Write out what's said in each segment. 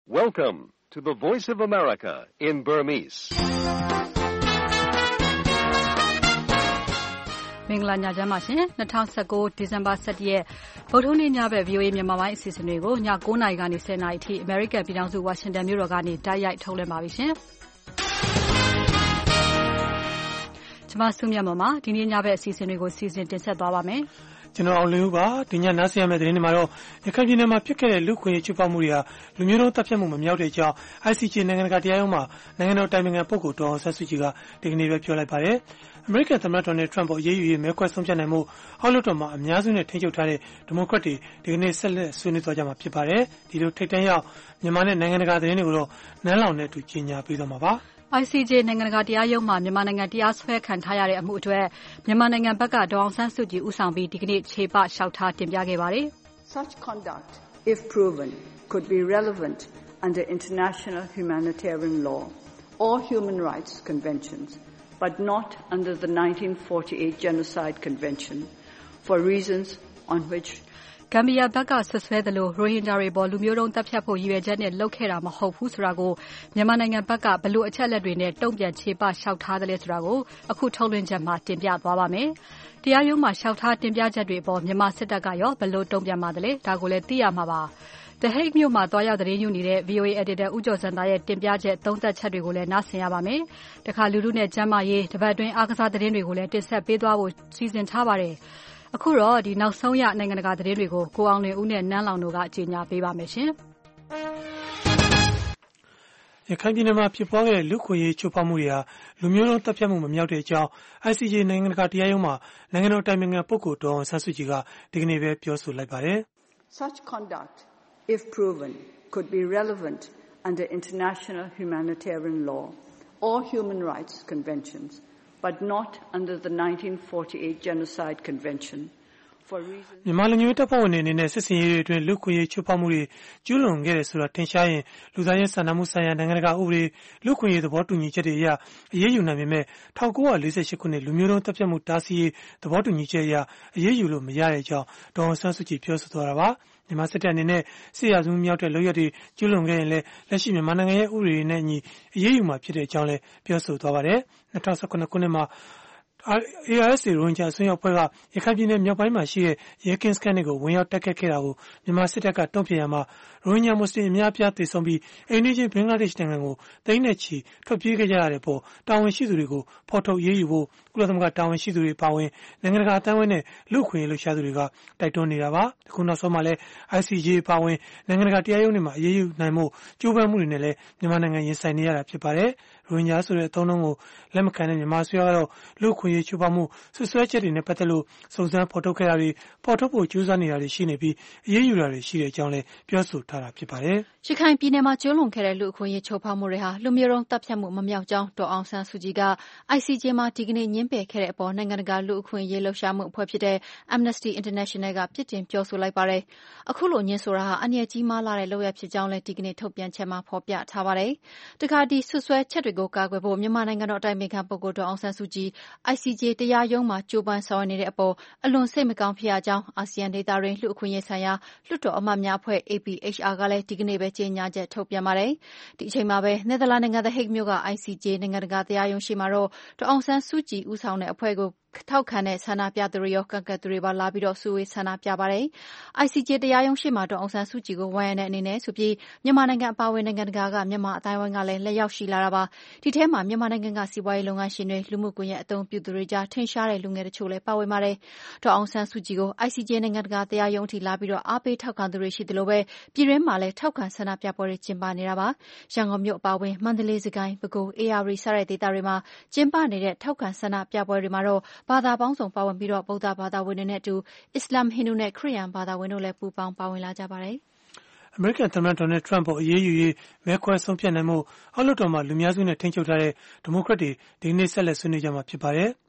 Welcome to the Voice of America in Burmese. မင်္ဂလာညချမ်းပါရှင်2019ဒီဇင်ဘာ17ရက်ဗုဒ္ဓဟူးနေ့ညဘက် VOA မြန်မာပိုင်းအစီအစဉ်တွေကိုည9:00နာရီကနေ10:00နာရီအထိ American ပြည်ထောင်စု Washington မြို့တော်ကနေတိုက်ရိုက်ထုတ်လွှင့်ပါပြီရှင်ကျွန်မဆုမြတ်မော်ပါဒီနေ့ညဘက်အစီအစဉ်တွေကိုစီစဉ်တင်ဆက်သွားပါမယ်ကျွန်တော်အောင်လင်းဦးပါဒီညနားဆင်ရမယ့်သတင်းတွေမှာတော့ရခိုင်ပြည်နယ်မှာဖြစ်ခဲ့တဲ့လူခွင့်ရေးချိုးဖောက်မှုတွေဟာလူမျိုးတုံးတပ်ဖြတ်မှုမမြောက်တဲ့အကြောင်း ICJ နိုင်ငံတကာတရားရုံးမှာနိုင်ငံတော်တိုင်ပင်ခံပုဂ္ဂိုလ်ဒေါ်အောင်ဆန်းစုကြည်ကဒီကနေ့ပဲပြောလိုက်ပါတယ်အမေရိကန်သမ္မတဒေါ်နယ်ထရန့်ပေါ်အရေးယူရေးမဲခွဲဆုံးဖြတ်နိုင်မှုအောက်လွှတ်တော်မှာအများစုနဲ့ထိန်းချုပ်ထားတဲ့ဒီမိုကရက်တွေဒီကနေ့ဆက်လက်ဆွေးနွေးသွားကြမှာဖြစ်ပါတယ်ဒီလိုထိပ်တန်းရောက်မြန်မာနဲ့နိုင်ငံတကာသတင်းတွေကိုတော့နန်းလောင်နဲ့အတူကြီးညာပေးသွားမှာပါ ICJ နိုင်ငံတကာတရားရုံးမှာမြန်မာနိုင်ငံတရားစွဲခံထားရတဲ့အမှုအတွက်မြန်မာနိုင်ငံဘက်ကဒေါ်အောင်ဆန်းစုကြည်ဦးဆောင်ပြီးဒီကနေ့ခြေပလျှောက်ထားတင်ပြခဲ့ပါတယ် Such conduct, if proven, could be relevant under international humanitarian law or human rights conventions, but not under the 1948 Genocide Convention for reasons on which ဂမ်ဘီယာဘက်ကဆွဆွဲသလိုရိုဟင်ဂျာတွေပေါ်လူမျိုးတုံးတပ်ဖြတ်ဖို့ရည်ရွယ်ချက်နဲ့လုပ်ခဲ့တာမဟုတ်ဘူးဆိုတာကိုမြန်မာနိုင်ငံဘက်ကဘလို့အချက်လက်တွေနဲ့တုံ့ပြန်ခြေပလျှောက်ထားတယ်ဆိုတာကိုအခုထုတ်လွှင့်ချက်မှာတင်ပြသွားပါမယ်။တရားရုံးမှာလျှောက်ထားတင်ပြချက်တွေအပေါ်မြန်မာစစ်တပ်ကရောဘလို့တုံ့ပြန်ပါသလဲဒါကိုလည်းသိရမှာပါ။ The Hague မြို့မှာတွားရောက်သတင်းယူနေတဲ့ VOA editor ဦးကျော်စံသားရဲ့တင်ပြချက်သုံးသပ်ချက်တွေကိုလည်းနားဆင်ရပါမယ်။တခါလူထုနဲ့ကျန်းမာရေးတပတ်အတွင်းအားကစားသတင်းတွေကိုလည်းတင်ဆက်ပေးသွားဖို့စီစဉ်ထားပါတယ်။အခုတော့ဒီနောက်ဆုံးရနိုင်ငံတကာသတင်းတွေကိုကိုအောင်လင်းဦးနဲ့နန်းလောင်တို့ကကြေညာပေးပါမယ်ရှင်ရခိုင်ပြည်နယ်မှာဖြစ်ပွားခဲ့တဲ့လူခွင့်ရေးချိုးဖောက်မှုတွေဟာလူမျိုးတုံးတပ်ဖြတ်မှုမမြောက်တဲ့အကြောင်း ICJ နိုင်ငံတကာတရားရုံးမှာနိုင်ငံတော်တိုင်ပင်ခံပုဂ္ဂိုလ်ဒေါ်အောင်ဆန်းစုကြည်ကဒီကနေ့ပဲပြောဆိုလိုက်ပါတယ် Such conduct, if proven, could be relevant under international humanitarian law or human rights conventions, but not under the 1948 Genocide Convention. မြန်မာလူမျိုးတပ်ဖွဲ့ဝင်တွေအနေနဲ့စစ်စင်ရေးတွေအတွင်းလူခွင့်ရေးချိုးဖောက်မှုတွေကျူးလွန်ခဲ့တယ်ဆိုတာထင်ရှားရင်လူသားချင်းစာနာမှုဆိုင်ရာနိုင်ငံတကာဥပဒေလူခွင့်ရေးသဘောတူညီချက်တွေအရအရေးယူနိုင်ပေမဲ့1948ခုနှစ်လူမျိုးတုံးတပ်ဖြတ်မှုတားဆီးရေးသဘောတူညီချက်အရအရေးယူလို့မရတဲ့အကြောင်းဒေါ်အောင်ဆန်းစုကြည်ပြောဆိုသွားတာပါမြန်မာစစ်တပ်အနေနဲ့စစ်ရာဇဝတ်မြောက်တဲ့လုပ်ရက်တွေကျူးလွန်ခဲ့ရင်လည်းလက်ရှိမြန်မာနိုင်ငံရဲ့ဥပဒေတွေနဲ့အညီအရေးယူမှာဖြစ်တဲ့အကြောင်းလည်းပြောဆိုသွားပါတယ်2019ခုနှစ်မှာARSA ရိုဟင်ဂျာအစွန်းရောက်အဖွဲ့ကရခိုင်ပြည်နယ်မြောက်ပိုင်းမှာရှိတဲ့ရဲကင်းစခန်းတွေကိုဝင်ရောက်တိုက်ခတ်ခဲ့တာကိုမြန်မာစစ်တပ်ကတုံ့ပြန်ရမှာရိုဟင်ဂျာမွတ်စလင်အများအပြားသေဆုံးပြီးအိန္ဒိယဘင်္ဂလားဒေ့ရှ်နိုင်ငံကိုတိမ်းနဲ့ချီထွက်ပြေးခဲ့ကြရတဲ့ပေါ်တာဝန်ရှိသူတွေကိုဖော်ထုတ်ရေးယူဖို့ကုလသမဂ္ဂတာဝန်ရှိသူတွေပါဝင်နိုင်ငံတကာအသင်းဝင်နဲ့လူ့အခွင့်အရေးလှုပ်ရှားသူတွေကတိုက်တွန်းနေတာပါအခုနောက်ဆုံးမှာလည်း ICJ ပါဝင်နိုင်ငံတကာတရားရုံးတွေမှာအရေးယူနိုင်မှုကြိုးပမ်းမှုတွေနဲ့လည်းမြန်မာနိုင်ငံရင်ဆိုင်နေရတာဖြစ်ပါတယ်ရိုဟင်ဂျာဆိုတဲ့အသုံးအနှုန်းကိုလက်မခံတဲ့မြန်မာအစိုးရကတော့လူ့အခွင့်အရေးချိုးဖောက်မှုဆွဆွဲချက်တွေနဲ့ပတ်သက်လို့စုံစမ်းဖော်ထုတ်ခဲ့တာတွေဖော်ထုတ်ဖို့ကြိုးစားနေတာတွေရှိနေပြီးအရေးယူတာတွေရှိတဲ့အကြောင်းလည်းပြောဆိုထားတာဖြစ်ပါတယ်။ရခိုင်ပြည်နယ်မှာကျူးလွန်ခဲ့တဲ့လူ့အခွင့်အရေးချိုးဖောက်မှုတွေဟာလူမျိုးတုံးတပ်ဖြတ်မှုမမြောက်ကြောင်းဒေါ်အောင်ဆန်းစုကြည်က ICJ မှာဒီကနေ့ညှင်းပယ်ခဲ့တဲ့အပေါ်နိုင်ငံတကာလူ့အခွင့်အရေးလှုပ်ရှားမှုအဖွဲ့ဖြစ်တဲ့ Amnesty International ကပြစ်တင်ပြောဆိုလိုက်ပါတယ်။အခုလိုညှင်းဆိုတာဟာအန္တရာယ်ကြီးမားလာတဲ့လုပ်ရပ်ဖြစ်ကြောင်းလည်းဒီကနေ့ထုတ်ပြန်ချက်မှာဖော်ပြထားပါတယ်။တခါဒီဆွဆွဲချက်တွေကိုကာကွယ်ဖို့မြန်မာနိုင်ငံတော်အတိုင်ပင်ခံပုဂ္ဂိုလ်ဒေါ်အောင်ဆန်းစုကြည် ICJ တရားရုံးမှာကြိုးပမ်းဆောင်ရွက်နေတဲ့အပေါ်အလွန်စိတ်မကောင်းဖြစ်ရကြောင်းအာဆီယံဒေသတွင်းလူ့အခွင့်အရေးဆိုင်ရာလွှတ်တော်အမတ်များအဖွဲ့ APHR ကလည်းဒီကနေ့ပဲကြေညာချက်ထုတ်ပြန်ပါတယ်။ဒီအချိန်မှာပဲနယ်သာလန်နိုင်ငံ The Hague မြို့က ICJ နိုင်ငံတကာတရားရုံးရှိမှာတော့ဒေါ်အောင်ဆန်းစုကြည်ဦးဆောင်တဲ့အဖွဲ့ကိုထောက်ခံတဲ့ဆန္ဒပြသူတွေရောကန့်ကွက်သူတွေပါလာပြီးစုဝေးဆန္ဒပြပါတယ်။ ICJ တရားရုံးရှေ့မှာဒေါ်အောင်ဆန်းစုကြည်ကိုဝန်းရံတဲ့အနေနဲ့ဆိုပြီးမြန်မာနိုင်ငံအပါအဝင်နိုင်ငံတကာကမြန်မာအတိုင်းအဝိုင်းကလည်းလက်ရောက်ရှိလာတာပါ။ဒီထဲမှာမြန်မာနိုင်ငံကစီးပွားရေးလုပ်ငန်းရှင်တွေလူမှုကွန်ရက်အသုံးပြုသူတွေကြားထင်ရှားတဲ့လူငယ်တချို့လည်းပါဝင်ပါတယ်။ဒေါ်အောင်ဆန်းစုကြည်ကို ICJ နိုင်ငံတကာတရားရုံးထိလာပြီးအားပေးထောက်ခံသူတွေရှိသလိုပဲပြည်တွင်းမှာလည်းထောက်ခံဆန္ဒပြပွဲတွေကျင်းပနေတာပါ။ရန်ကုန်မြို့အပါအဝင်မန္တလေးစကိုင်းပဲခူးဧရာဝတီစတဲ့ဒေသတွေမှာကျင်းပနေတဲ့ထောက်ခံဆန္ဒပြပွဲတွေမှာတော့ဘာသာပေါင်းစုံပါဝင်ပြီးဗုဒ္ဓဘာသာဝင်တွေနဲ့အတူအစ္စလာမ်ဟိန္ဒူနဲ့ခရစ်ယာန်ဘာသာဝင်တို့လည်းပူးပေါင်းပါဝင်လာကြပါတယ်အမေရိကန်သမ္မတဒေါ်နယ်ထရန့်ပေါ်အရေးယူရေးမဲခွဲဆုံးဖြတ်နိုင်မှုအောက်လွှတ်တော်မှာလူများစုနဲ့ထိန်းချုပ်ထားတဲ့ဒီမိုကရက်တွေဒီနေ့ဆက်လက်ဆွေးနွေးကြမှာဖြစ်ပါတယ်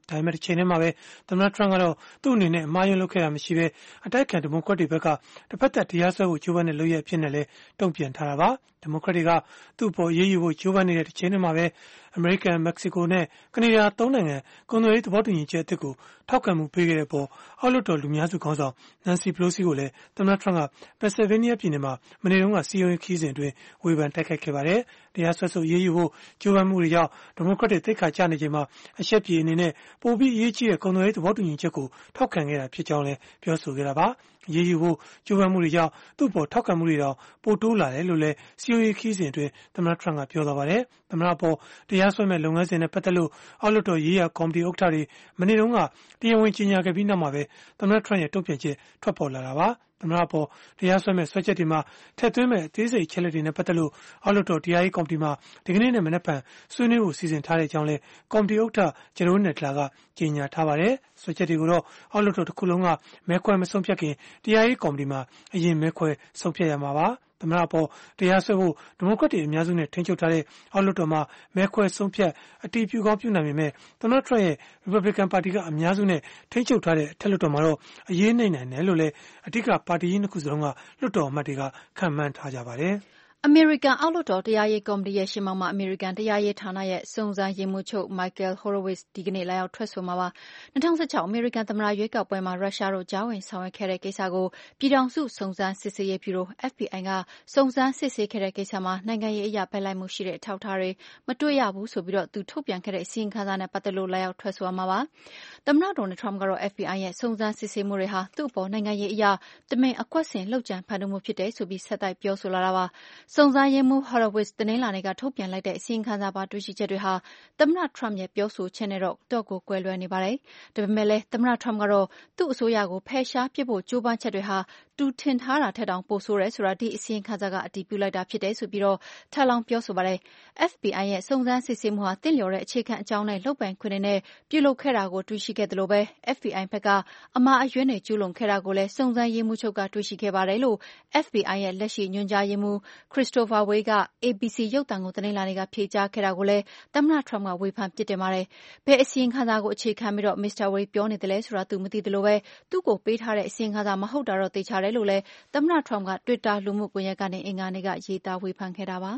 ဒါပေမဲ့တစ်ချိန်တည်းမှာပဲသမ္မတ Trump ကတော့သူ့အနေနဲ့အမှားယွင်းလုပ်ခဲ့တာမရှိဘဲအတိုက်အခံဒီမိုကရက်တွေဘက်ကတစ်ဖက်သက်တရားစွဲဖို့ကြိုးပမ်းတဲ့လုပ်ရအဖြစ်နဲ့လည်းတုံ့ပြန်ထားတာပါဒီမိုကရက်တွေကသူ့အပေါ်အရေးယူဖို့ကြိုးပမ်းနေတဲ့တစ်ချိန်တည်းမှာပဲအမေရိကန်မက္ကဆီကိုနဲ့ကနေဒါ၃နိုင်ငံကုန်သွယ်ရေးသဘောတူညီချက်အသစ်ကိုထောက်ခံမှုပေးခဲ့တဲ့ပေါ်အောက်လွှတ်တော်လူများစုခေါင်းဆောင် Nancy Pelosi ကိုလည်းသမ္မတ Trump က Pennsylvania ပြည်နယ်မှာမနေ့တုန်းကစီးရုံးရေးခီးစဉ်အတွင်းဝေဖန်တိုက်ခိုက်ခဲ့ပါတယ်တရားစွဲဆိုအရေးယူဖို့ကြိုးပမ်းမှုတွေကြောင့်ဒီမိုကရက်တွေသိက္ခာကျနေချိန်မှာအရှက်ပြေအနေနဲ့ပိုပြီးအရေးကြီးတဲ့ကုန်သွယ်ရေးသဘောတူညီချက်ကိုထောက်ခံခဲ့တာဖြစ်ကြောင်းလည်းပြောဆိုခဲ့တာပါရေးယူဖို့ကြိုးပမ်းမှုတွေကြောင့်သူ့ပေါ်ထောက်ခံမှုတွေတောင်ပိုတိုးလာတယ်လို့လည်းစီယိုရေးခီးစဉ်အတွင်းသမ္မတ Trump ကပြောသွားပါတယ်သမ္မတပေါ်တရားစွဲမဲ့လုပ်ငန်းစဉ်နဲ့ပတ်သက်လို့အောက်လွှတ်တော်ရေးရာကော်မတီဥက္ကဋ္ဌတွေမနေ့တုန်းကတရားဝင်ကြေညာခဲ့ပြီးနောက်မှာပဲသမ္မတ Trump ရဲ့တုံ့ပြန်ချက်ထွက်ပေါ်လာတာပါသမ္မတပေါ်တရားစွဲမဲ့ဆွဲချက်တွေမှာထည့်သွင်းမဲ့အသေးစိတ်ချက်လက်တွေနဲ့ပတ်သက်လို့အောက်လွှတ်တော်တရားရေးကော်မတီမှာဒီကနေ့နဲ့မနက်ဖြန်ဆွေးနွေးဖို့စီစဉ်ထားတဲ့အကြောင်းလဲကော်မတီဥက္ကဋ္ဌဂျေရိုးနယ်တလာကကြေညာထားပါတယ်ဆွဲချက်တွေကိုတော့အောက်လွှတ်တော်တစ်ခုလုံးကမဲခွဲမဆုံးဖြတ်ခင်တရားရေးကော်မတီမှာအရင်မဲခွဲဆုံးဖြတ်ရမှာပါသမ္မတပေါ်တရားစွဲဖို့ဒီမိုကရက်တွေအများစုနဲ့ထိန်းချုပ်ထားတဲ့အောက်လွှတ်တော်မှာမဲခွဲဆုံးဖြတ်အတည်ပြုကောင်းပြုနိုင်ပေမဲ့သမ္မတ Trump ရဲ့ Republican ပါတီကအများစုနဲ့ထိန်းချုပ်ထားတဲ့အထက်လွှတ်တော်မှာတော့အရေးနိုင်တယ်လို့လည်းအဓိကပါတီကြီးနှစ်ခုစလုံးကလွှတ်တော်အမတ်တွေကခန့်မှန်းထားကြပါတယ်အမေရိကန်အောက်လွှတ်တော်တရားရေးကော်မတီရဲ့ရှေ့မှောက်မှာအမေရိကန်တရားရေးဌာနရဲ့စုံစမ်းရေးမှူးချုပ် Michael Horowitz ဒီကနေ့လာရောက်ထွက်ဆိုမှာပါ2016အမေရိကန်သမ္မတရွေးကောက်ပွဲမှာရုရှားတို့ကြားဝင်ဆောင်ရွက်ခဲ့တဲ့ကိစ္စကိုပြည်ထောင်စုစုံစမ်းစစ်ဆေးရေးဗျူရို FBI ကစုံစမ်းစစ်ဆေးခဲ့တဲ့ကိစ္စမှာနိုင်ငံရေးအရာဘက်လိုက်မှုရှိတဲ့အထောက်အထားတွေမတွေ့ရဘူးဆိုပြီးသူထုတ်ပြန်ခဲ့တဲ့အစီရင်ခံစာနဲ့ပတ်သက်လို့လာရောက်ထွက်ဆိုမှာပါသမ္မတ Donald Trump ကတော့ FBI ရဲ့စုံစမ်းစစ်ဆေးမှုတွေဟာသူ့အပေါ်နိုင်ငံရေးအရာတမင်အကွက်ဆင်လှုပ်ကြံဖန်တီးမှုဖြစ်တယ်ဆိုပြီးဆက်တိုက်ပြောဆိုလာတာပါစုံစမ်းရေးမှူး Horowitz တနင်္လာနေ့ကထုတ်ပြန်လိုက်တဲ့အစီရင်ခံစာပါတွေ့ရှိချက်တွေဟာသမ္မတ Trump ရဲ့ပြောဆိုချက်နဲ့တော့ကိုကွဲလွဲနေပါတယ်ဒါပေမဲ့လည်းသမ္မတ Trump ကတော့သူ့အစိုးရကိုဖယ်ရှားပစ်ဖို့ကြိုးပမ်းချက်တွေဟာသူထင်ထားတာထက်တောင်ပိုဆိုးတယ်ဆိုတာဒီအစီရင်ခံစာကအတည်ပြုလိုက်တာဖြစ်တယ်ဆိုပြီးထပ်လောင်းပြောဆိုပါတယ် FBI ရဲ့စုံစမ်းစစ်ဆေးမှုဟာတင့်လျော်တဲ့အခြေခံအကြောင်းနဲ့လုပ်ပိုင်ခွင့်တွေနဲ့ပြုလုပ်ခဲ့တာကိုတွေ့ရှိခဲ့သလိုပဲ FBI ဘက်ကအမှားအယွင်းတွေကျူးလွန်ခဲ့တာကိုလည်းစုံစမ်းရေးမှူးချုပ်ကတွေ့ရှိခဲ့ပါတယ်လို့ FBI ရဲ့လက်ရှိညွှန်ကြားရေးမှူး Christopher Wray က ABC ရုပ်သံကိုတနင်္လာနေ့ကဖြေကြားခဲ့တာကိုလည်းသမ္မတ Trump ကဝေဖန်ပြစ်တင်ပါတယ်ဘယ်အစီရင်ခံစာကိုအခြေခံပြီးMr. Wray ပြောနေတယ်လဲဆိုတာသူမသိသလိုပဲသူ့ကိုပေးထားတဲ့အစီရင်ခံစာမဟုတ်တာတော့သေချာတယ်လို့လည်းသမ္မတ Trump က Twitter လူမှုကွန်ရက်ကနေအင်္ဂါနေ့ကရေးသားဝေဖန်ခဲ့တာပါ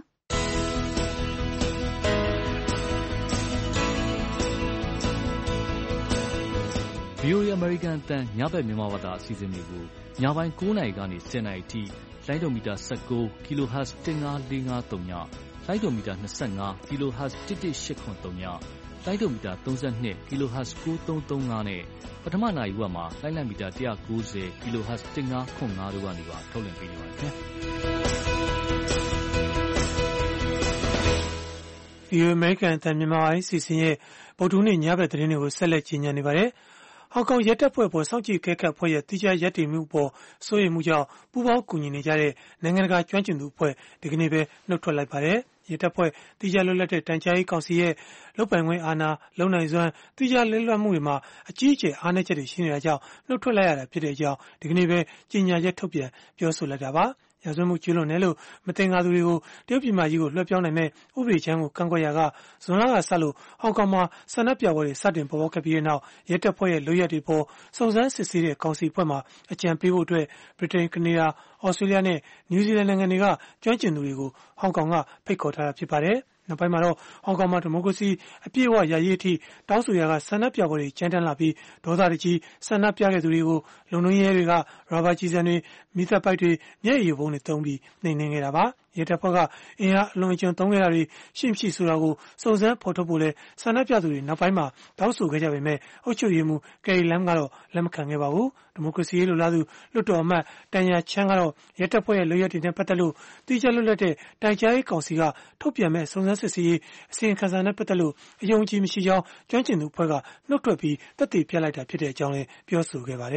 VOA American အသံညဘက်မြန်မာဘာသာအစီအစဉ်တွေကိုညပိုင်း9:00 နာရီကနေ10:00 နာရီထိလိုင်းဒိုမီတာ19 kHz 15453ညလိုင်းဒိုမီတာ25 kHz 11883ညလိုင်းဒိုမီတာ32 kHz 9335နဲ့ပထမနာရီဝက်မှာလိုင်းလံမီတာ190 kHz 1505တို့ကနေပါထုတ်လွှင့်ပေးနေပါတယ်ခင်ဗျာ VOA American အသံမြန်မာအစီအစဉ်ရဲ့ဗုဒ္ဓဟူးနေ့ညဘက်သတင်းတွေကိုဆက်လက်ကြီးညာနေပါတယ်ဟောင်ကောင်ရဲတပ်ဖွဲ့ပေါ်စောင့်ကြည့်ကဲကပ်ဖွဲ့ရဲ့တိကျရပ်တည်မှုပေါ်စိုးရိမ်မှုကြောင့်ပူးပေါင်းကူညီနေကြတဲ့နိုင်ငံတကာကျွမ်းကျင်သူအဖွဲ့ဒီကနေ့ပဲနှုတ်ထွက်လိုက်ပါတယ်ရဲတပ်ဖွဲ့တိကျလွတ်လပ်တဲ့တန်ကြားရေးကောင်စီရဲ့လုပ်ပိုင်ခွင့်အာဏာလုံနိုင်စွမ်းတိကျလွတ်လပ်မှုတွေမှာအကြီးအကျယ်အားနည်းချက်တွေရှိနေတာကြောင့်နှုတ်ထွက်လိုက်ရတာဖြစ်တဲ့အကြောင်းဒီကနေ့ပဲကြေညာချက်ထုတ်ပြန်ပြောဆိုလိုက်တာပါရာဇဝတ်မှုကျူးလွန်တယ်လို့မသင်္ကာသူတွေကိုတရုတ်ပြည်မကြီးကိုလွှဲပြောင်းနိုင်မဲ့ဥပဒေချမ်းကိုကန့်ကွက်ရာကဇွန်လကစလို့ဟောင်ကောင်မှာဆန္ဒပြပွဲတွေစတင်ပေါ်ပေါက်ခဲ့ပြီးတဲ့နောက်ရဲတပ်ဖွဲ့ရဲ့လုပ်ရက်တွေပေါ်စုံစမ်းစစ်ဆေးတဲ့ကောင်စီအဖွဲ့မှအကြံပေးဖို့အတွက်ဗြိတိန်ကနေဒါဩစတြေးလျနဲ့နယူးဇီလန်နိုင်ငံတွေကကျွမ်းကျင်သူတွေကိုဟောင်ကောင်ကဖိတ်ခေါ်ထားတာဖြစ်ပါတယ်နောက်ပိုင်းမှာတော့ဟောင်ကောင်မှာဒီမိုကရေစီအပြည့်အဝရရေးအထိတောင်းဆိုရာကဆန္ဒပြပွဲတွေကြမ်းတမ်းလာပြီးဒေါသတကြီးဆန္ဒပြခဲ့သူတွေကိုလုံခြုံရေးတွေကရာဘာကျည်ဆံတွေမီးသတ်ပိုက်တွေမျက်ရည်ပုံတွေတုံးပြီးနှိမ်နင်းခဲ့တာပါရဲတပ်ဖွဲ့ကအင်အားအလွန်အကျွံသုံးခဲ့တာတွေရှိမရှိဆိုတာကိုစုံစမ်းဖော်ထုတ်ဖို့လဲဆန္ဒပြသူတွေနောက်ပိုင်းမှာတောင်းဆိုခဲ့ကြပေမဲ့အုပ်ချုပ်ရေးမှူးကယ်ရီလမ်ကတော့လက်မခံခဲ့ပါဘူးဒီမိုကရေစီရေးလိုလားသူလွှတ်တော်အမတ်တန်ယာချမ်းကတော့ရဲတပ်ဖွဲ့ရဲ့လုပ်ရက်တွေနဲ့ပတ်သက်လို့တိကျလွတ်လပ်တဲ့တိုင်ကြားရေးကောင်စီကထုတ်ပြန်မဲ့စုံစမ်းစစ်ဆေးရေးအစီရင်ခံစာနဲ့ပတ်သက်လို့အယုံအကြည်မရှိကြောင်းကျွမ်းကျင်သူအဖွဲ့ကနှုတ်ထွက်ပြီးသက်သေပြလိုက်တာဖြစ်တဲ့အကြောင်းလည်းပြောဆိုခဲ့ပါတယ်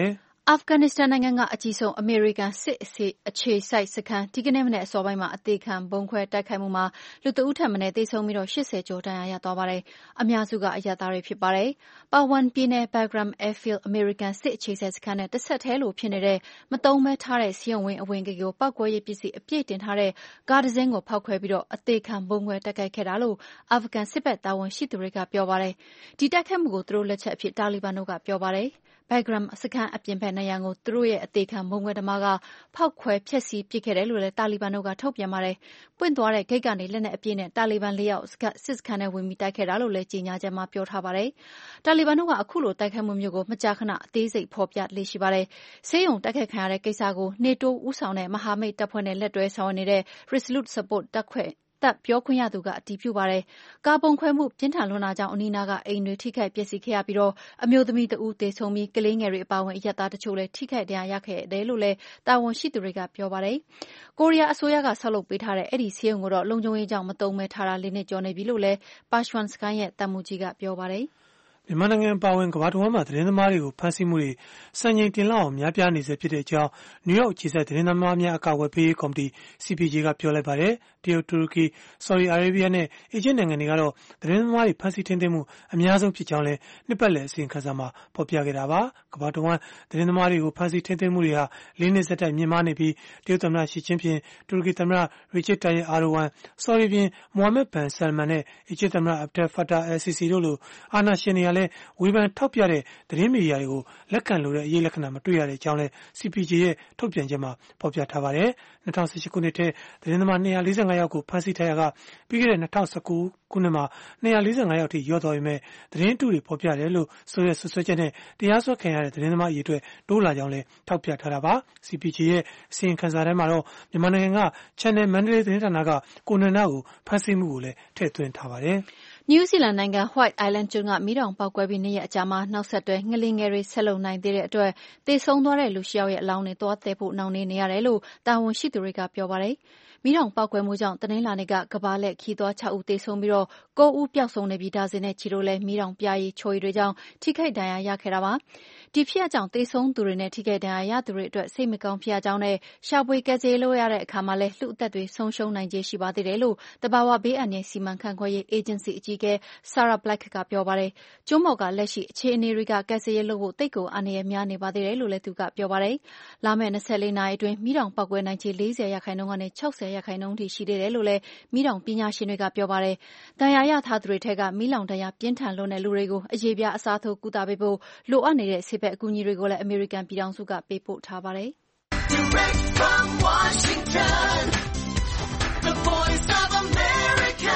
အာဖဂန်နစ္စတန်နိုင်ငံကအကြီးဆုံးအမေရိကန်စစ်အခြေစိုက်စခန်းဒီကနေ့မနေ့အစောပိုင်းမှာအသေးခံဗုံးခွဲတိုက်ခိုက်မှုမှာလူတဦးထပ်မံသေဆုံးပြီး80ကျော်ဒဏ်ရာရသွားပါတယ်။အများစုကအရပ်သားတွေဖြစ်ပါတယ်။ပါဝန်ပြည်နယ် Bagram Airfield အမေရိကန်စစ်အခြေစိုက်စခန်းနဲ့တစ်ဆက်တည်းလိုဖြစ်နေတဲ့မသုံးမဲထားတဲ့စီယုံဝင်းအဝင်ကြီးကိုပောက်ကွဲရေးပစ္စည်းအပြည့်တင်ထားတဲ့ကားတစ်စင်းကိုဖောက်ခွဲပြီးအသေးခံဗုံးခွဲတိုက်ခိုက်ခဲ့တာလို့အာဖဂန်စစ်ဘက်တာဝန်ရှိသူတွေကပြောပါတယ်။ဒီတိုက်ခိုက်မှုကိုသူတို့လက်ချက်အဖြစ်တာလီဘန်တို့ကပြောပါတယ်။ Bagram စခန်းအပြင်ဘက်နေရာကိုသူတို့ရဲ့အသေးခံဗုံးခွဲသမားကဖောက်ခွဲဖျက်ဆီးပစ်ခဲ့တယ်လို့လည်းတာလီဘန်တို့ကထုတ်ပြန်ပါတယ်။ပွင့်သွားတဲ့ဂိတ်ကနေလက်နက်အပြည့်နဲ့တာလီဘန်4 ယောက်စစ်စခန်းထဲဝင်ပြီးတိုက်ခဲ့တာလို့လည်းကြေညာချက်မှာပြောထားပါတယ်။တာလီဘန်တို့ကအခုလိုတိုက်ခိုက်မှုမျိုးကိုမကြာခဏအသေးစိတ်ဖော်ပြလေ့ရှိပါတယ်။ဆေးရုံတိုက်ခိုက်ခံရတဲ့ကိစ္စကိုနေတိုးဦးဆောင်တဲ့မဟာမိတ်တပ်ဖွဲ့နဲ့လက်တွဲဆောင်ရွက်နေတဲ့ Resolute Support တပ်ပြောခွင့်ရသူကအတည်ပြုပါတယ်။ကာဗုံခွဲမှုပြင်းထန်လွန်းတာကြောင့်အနီးနားကအိမ်တွေထိခိုက်ပျက်စီးခဲ့ရပြီးအမျိုးသမီးတဦးသေဆုံးပြီးကလေးငယ်တွေအပါအဝင်အရပ်သားတချို့လည်းထိခိုက်ဒဏ်ရာရခဲ့တယ်လို့လည်းတာဝန်ရှိသူတွေကပြောပါတယ်။ကိုရီးယားအစိုးရကဆောက်လုပ်ပေးထားတဲ့အဲ့ဒီဆေးရုံကိုတော့လုံခြုံရေးကြောင့်မသုံးမဲထားတာ4 နှစ်ကျော်နေပြီလို့လည်းပါရှ်ဝမ်စကိုင်းရဲ့တပ်မှူးကြီးကပြောပါတယ်။မြန်မာနိုင်ငံပါဝင်ကမ္ဘာတစ်ဝန်းမှာသတင်းသမားတွေကိုဖမ်းဆီးမှုတွေစံချိန်တင်လောက်အောင်များပြားနေစေဖြစ်တဲ့အကြောင်းနယူးယောက်အခြေစိုက်သတင်းသမားများအကာအကွယ်ပေးရေးကော်မတီ CPJ ကပြောလိုက်ပါတယ်။တရုတ်တူရကီဆော်ဒီအာရေဗျနဲ့အီဂျစ်နိုင်ငံတွေကတော့သတင်းသမားတွေဖမ်းဆီးထိန်းသိမ်းမှုအများဆုံးဖြစ်ကြောင်းလည်းနှစ်ပတ်လည်အစီရင်ခံစာမှာဖော်ပြခဲ့တာပါ။ကမ္ဘာတစ်ဝန်းသတင်းသမားတွေကိုဖမ်းဆီးထိန်းသိမ်းမှုတွေဟာ4 နှစ်ဆက်တိုက်မြင့်မားနေပြီးတရုတ်သမ္မတရှီကျင်းဖျင်တူရကီသမ္မတရီချတ်တိုင်အာဒိုဝမ်ဆော်ဒီဘင်မိုဟာမက်ဘန်ဆယ်မန်နဲ့အီဂျစ်သမ္မတအဗ်ဒယ်ဖာတာအယ်စီစီတို့လိုအာဏာရှင်တွေကလည်းဝေဖန်ထောက်ပြတဲ့သတင်းမီဒီယာတွေကိုလက်ခံလိုတဲ့အရေးလက္ခဏာမတွေ့ရတဲ့အကြောင်းလည်း CPJ ရဲ့ထုတ်ပြန်ချက်မှာဖော်ပြထားပါတယ်။2018ခုနှစ်ထဲသတင်းသမား245ယောက်ကိုဖမ်းဆီးထားရာကပြီးခဲ့တဲ့2019ခုနှစ်မှာ245ယောက်ထိလျော့သွားပေမဲ့သတင်းတုတွေဖော်ပြတယ်လို့ဆိုတဲ့ဆွဆွဲချက်နဲ့တရားစွဲခံရတဲ့သတင်းသမားအရေအတွက်တိုးလာကြောင်းလည်းထောက်ပြထားတာပါ။ CPJ ရဲ့အစီရင်ခံစာထဲမှာတော့မြန်မာနိုင်ငံက Channel Mandalay သတင်းဌာနကကိုနန္ဒကိုဖမ်းဆီးမှုကိုလည်းထည့်သွင်းထားပါတယ်။နယူးဇီလန်နိုင်ငံ White Island ကျွန်းကမီးတောင်ပေါက်ကွဲပြီး2 ရက်အကြာမှာနောက်ဆက်တွဲငလျင်ငယ်တွေဆက်လုပ်နိုင်သေးတဲ့အတွက်သေဆုံးသွားတဲ့လူ8 ယောက်ရဲ့အလောင်းတွေသွားသယ်ဖို့နှောင့်နှေးနေရတယ်လို့တာဝန်ရှိသူတွေကပြောပါတယ်။မီးတောင်ပေါက်ကွဲမှုကြောင့်တနင်္လာနေ့ကကမ္ဘာလှည့်ခရီးသွား6 ဦးသေဆုံးပြီး9 ဦးပျောက်ဆုံးနေပြီးဒါဇင်နဲ့ချီတို့လည်းမီးတောင်ပြာရည်ချိုရည်တွေကြောင့်ထိခိုက်ဒဏ်ရာရခဲ့တာပါ။ဒီဖြစ်ရပ်ကြောင့်သေဆုံးသူတွေနဲ့ထိခိုက်ဒဏ်ရာရသူတွေအတွက်စိတ်မကောင်းဖြစ်ရကြောင်းနဲ့ရှာဖွေကယ်ဆယ်ရေးလုပ်ရတဲ့အခါမှာလည်းလူအသက်တွေဆုံးရှုံးနိုင်ခြေရှိပါသေးတယ်လို့တဘာဝဘေးအန္တရာယ်စီမံခန့်ခွဲရေးအေဂျင်စီအကြီးအကဲ Sarah Black ကပြောပါတယ်။ကျွန်းပေါ်ကလက်ရှိအခြေအနေတွေကကယ်ဆယ်ရေးလုပ်ဖို့သိပ်ကိုအန္တရာယ်များနေပါသေးတယ်လို့လည်းသူကပြောပါတယ်။လာမယ့်24နာရီအတွင်းမီးတောင်ပေါက်ကွဲနိုင်ခြေ40%ကနေ60%ထိရှိသေးတယ်လို့လည်းမီးတောင်ပညာရှင်တွေကပြောပါတယ်။ဒဏ်ရာရထားသူတွေထဲကမီးလောင်ဒဏ်ရာပြင်းထန်လွန်းတဲ့လူတွေကိုအရေးပြားအစားထိုးကုသပေးဖို့လိုအပ်နေတဲ့ဆေးဘက်အကူအညီတွေကိုလည်းအမေရိကန်ပြည်ထောင်စုကပေးပို့ထားပါတယ်။ Direct from Washington, the voice of America,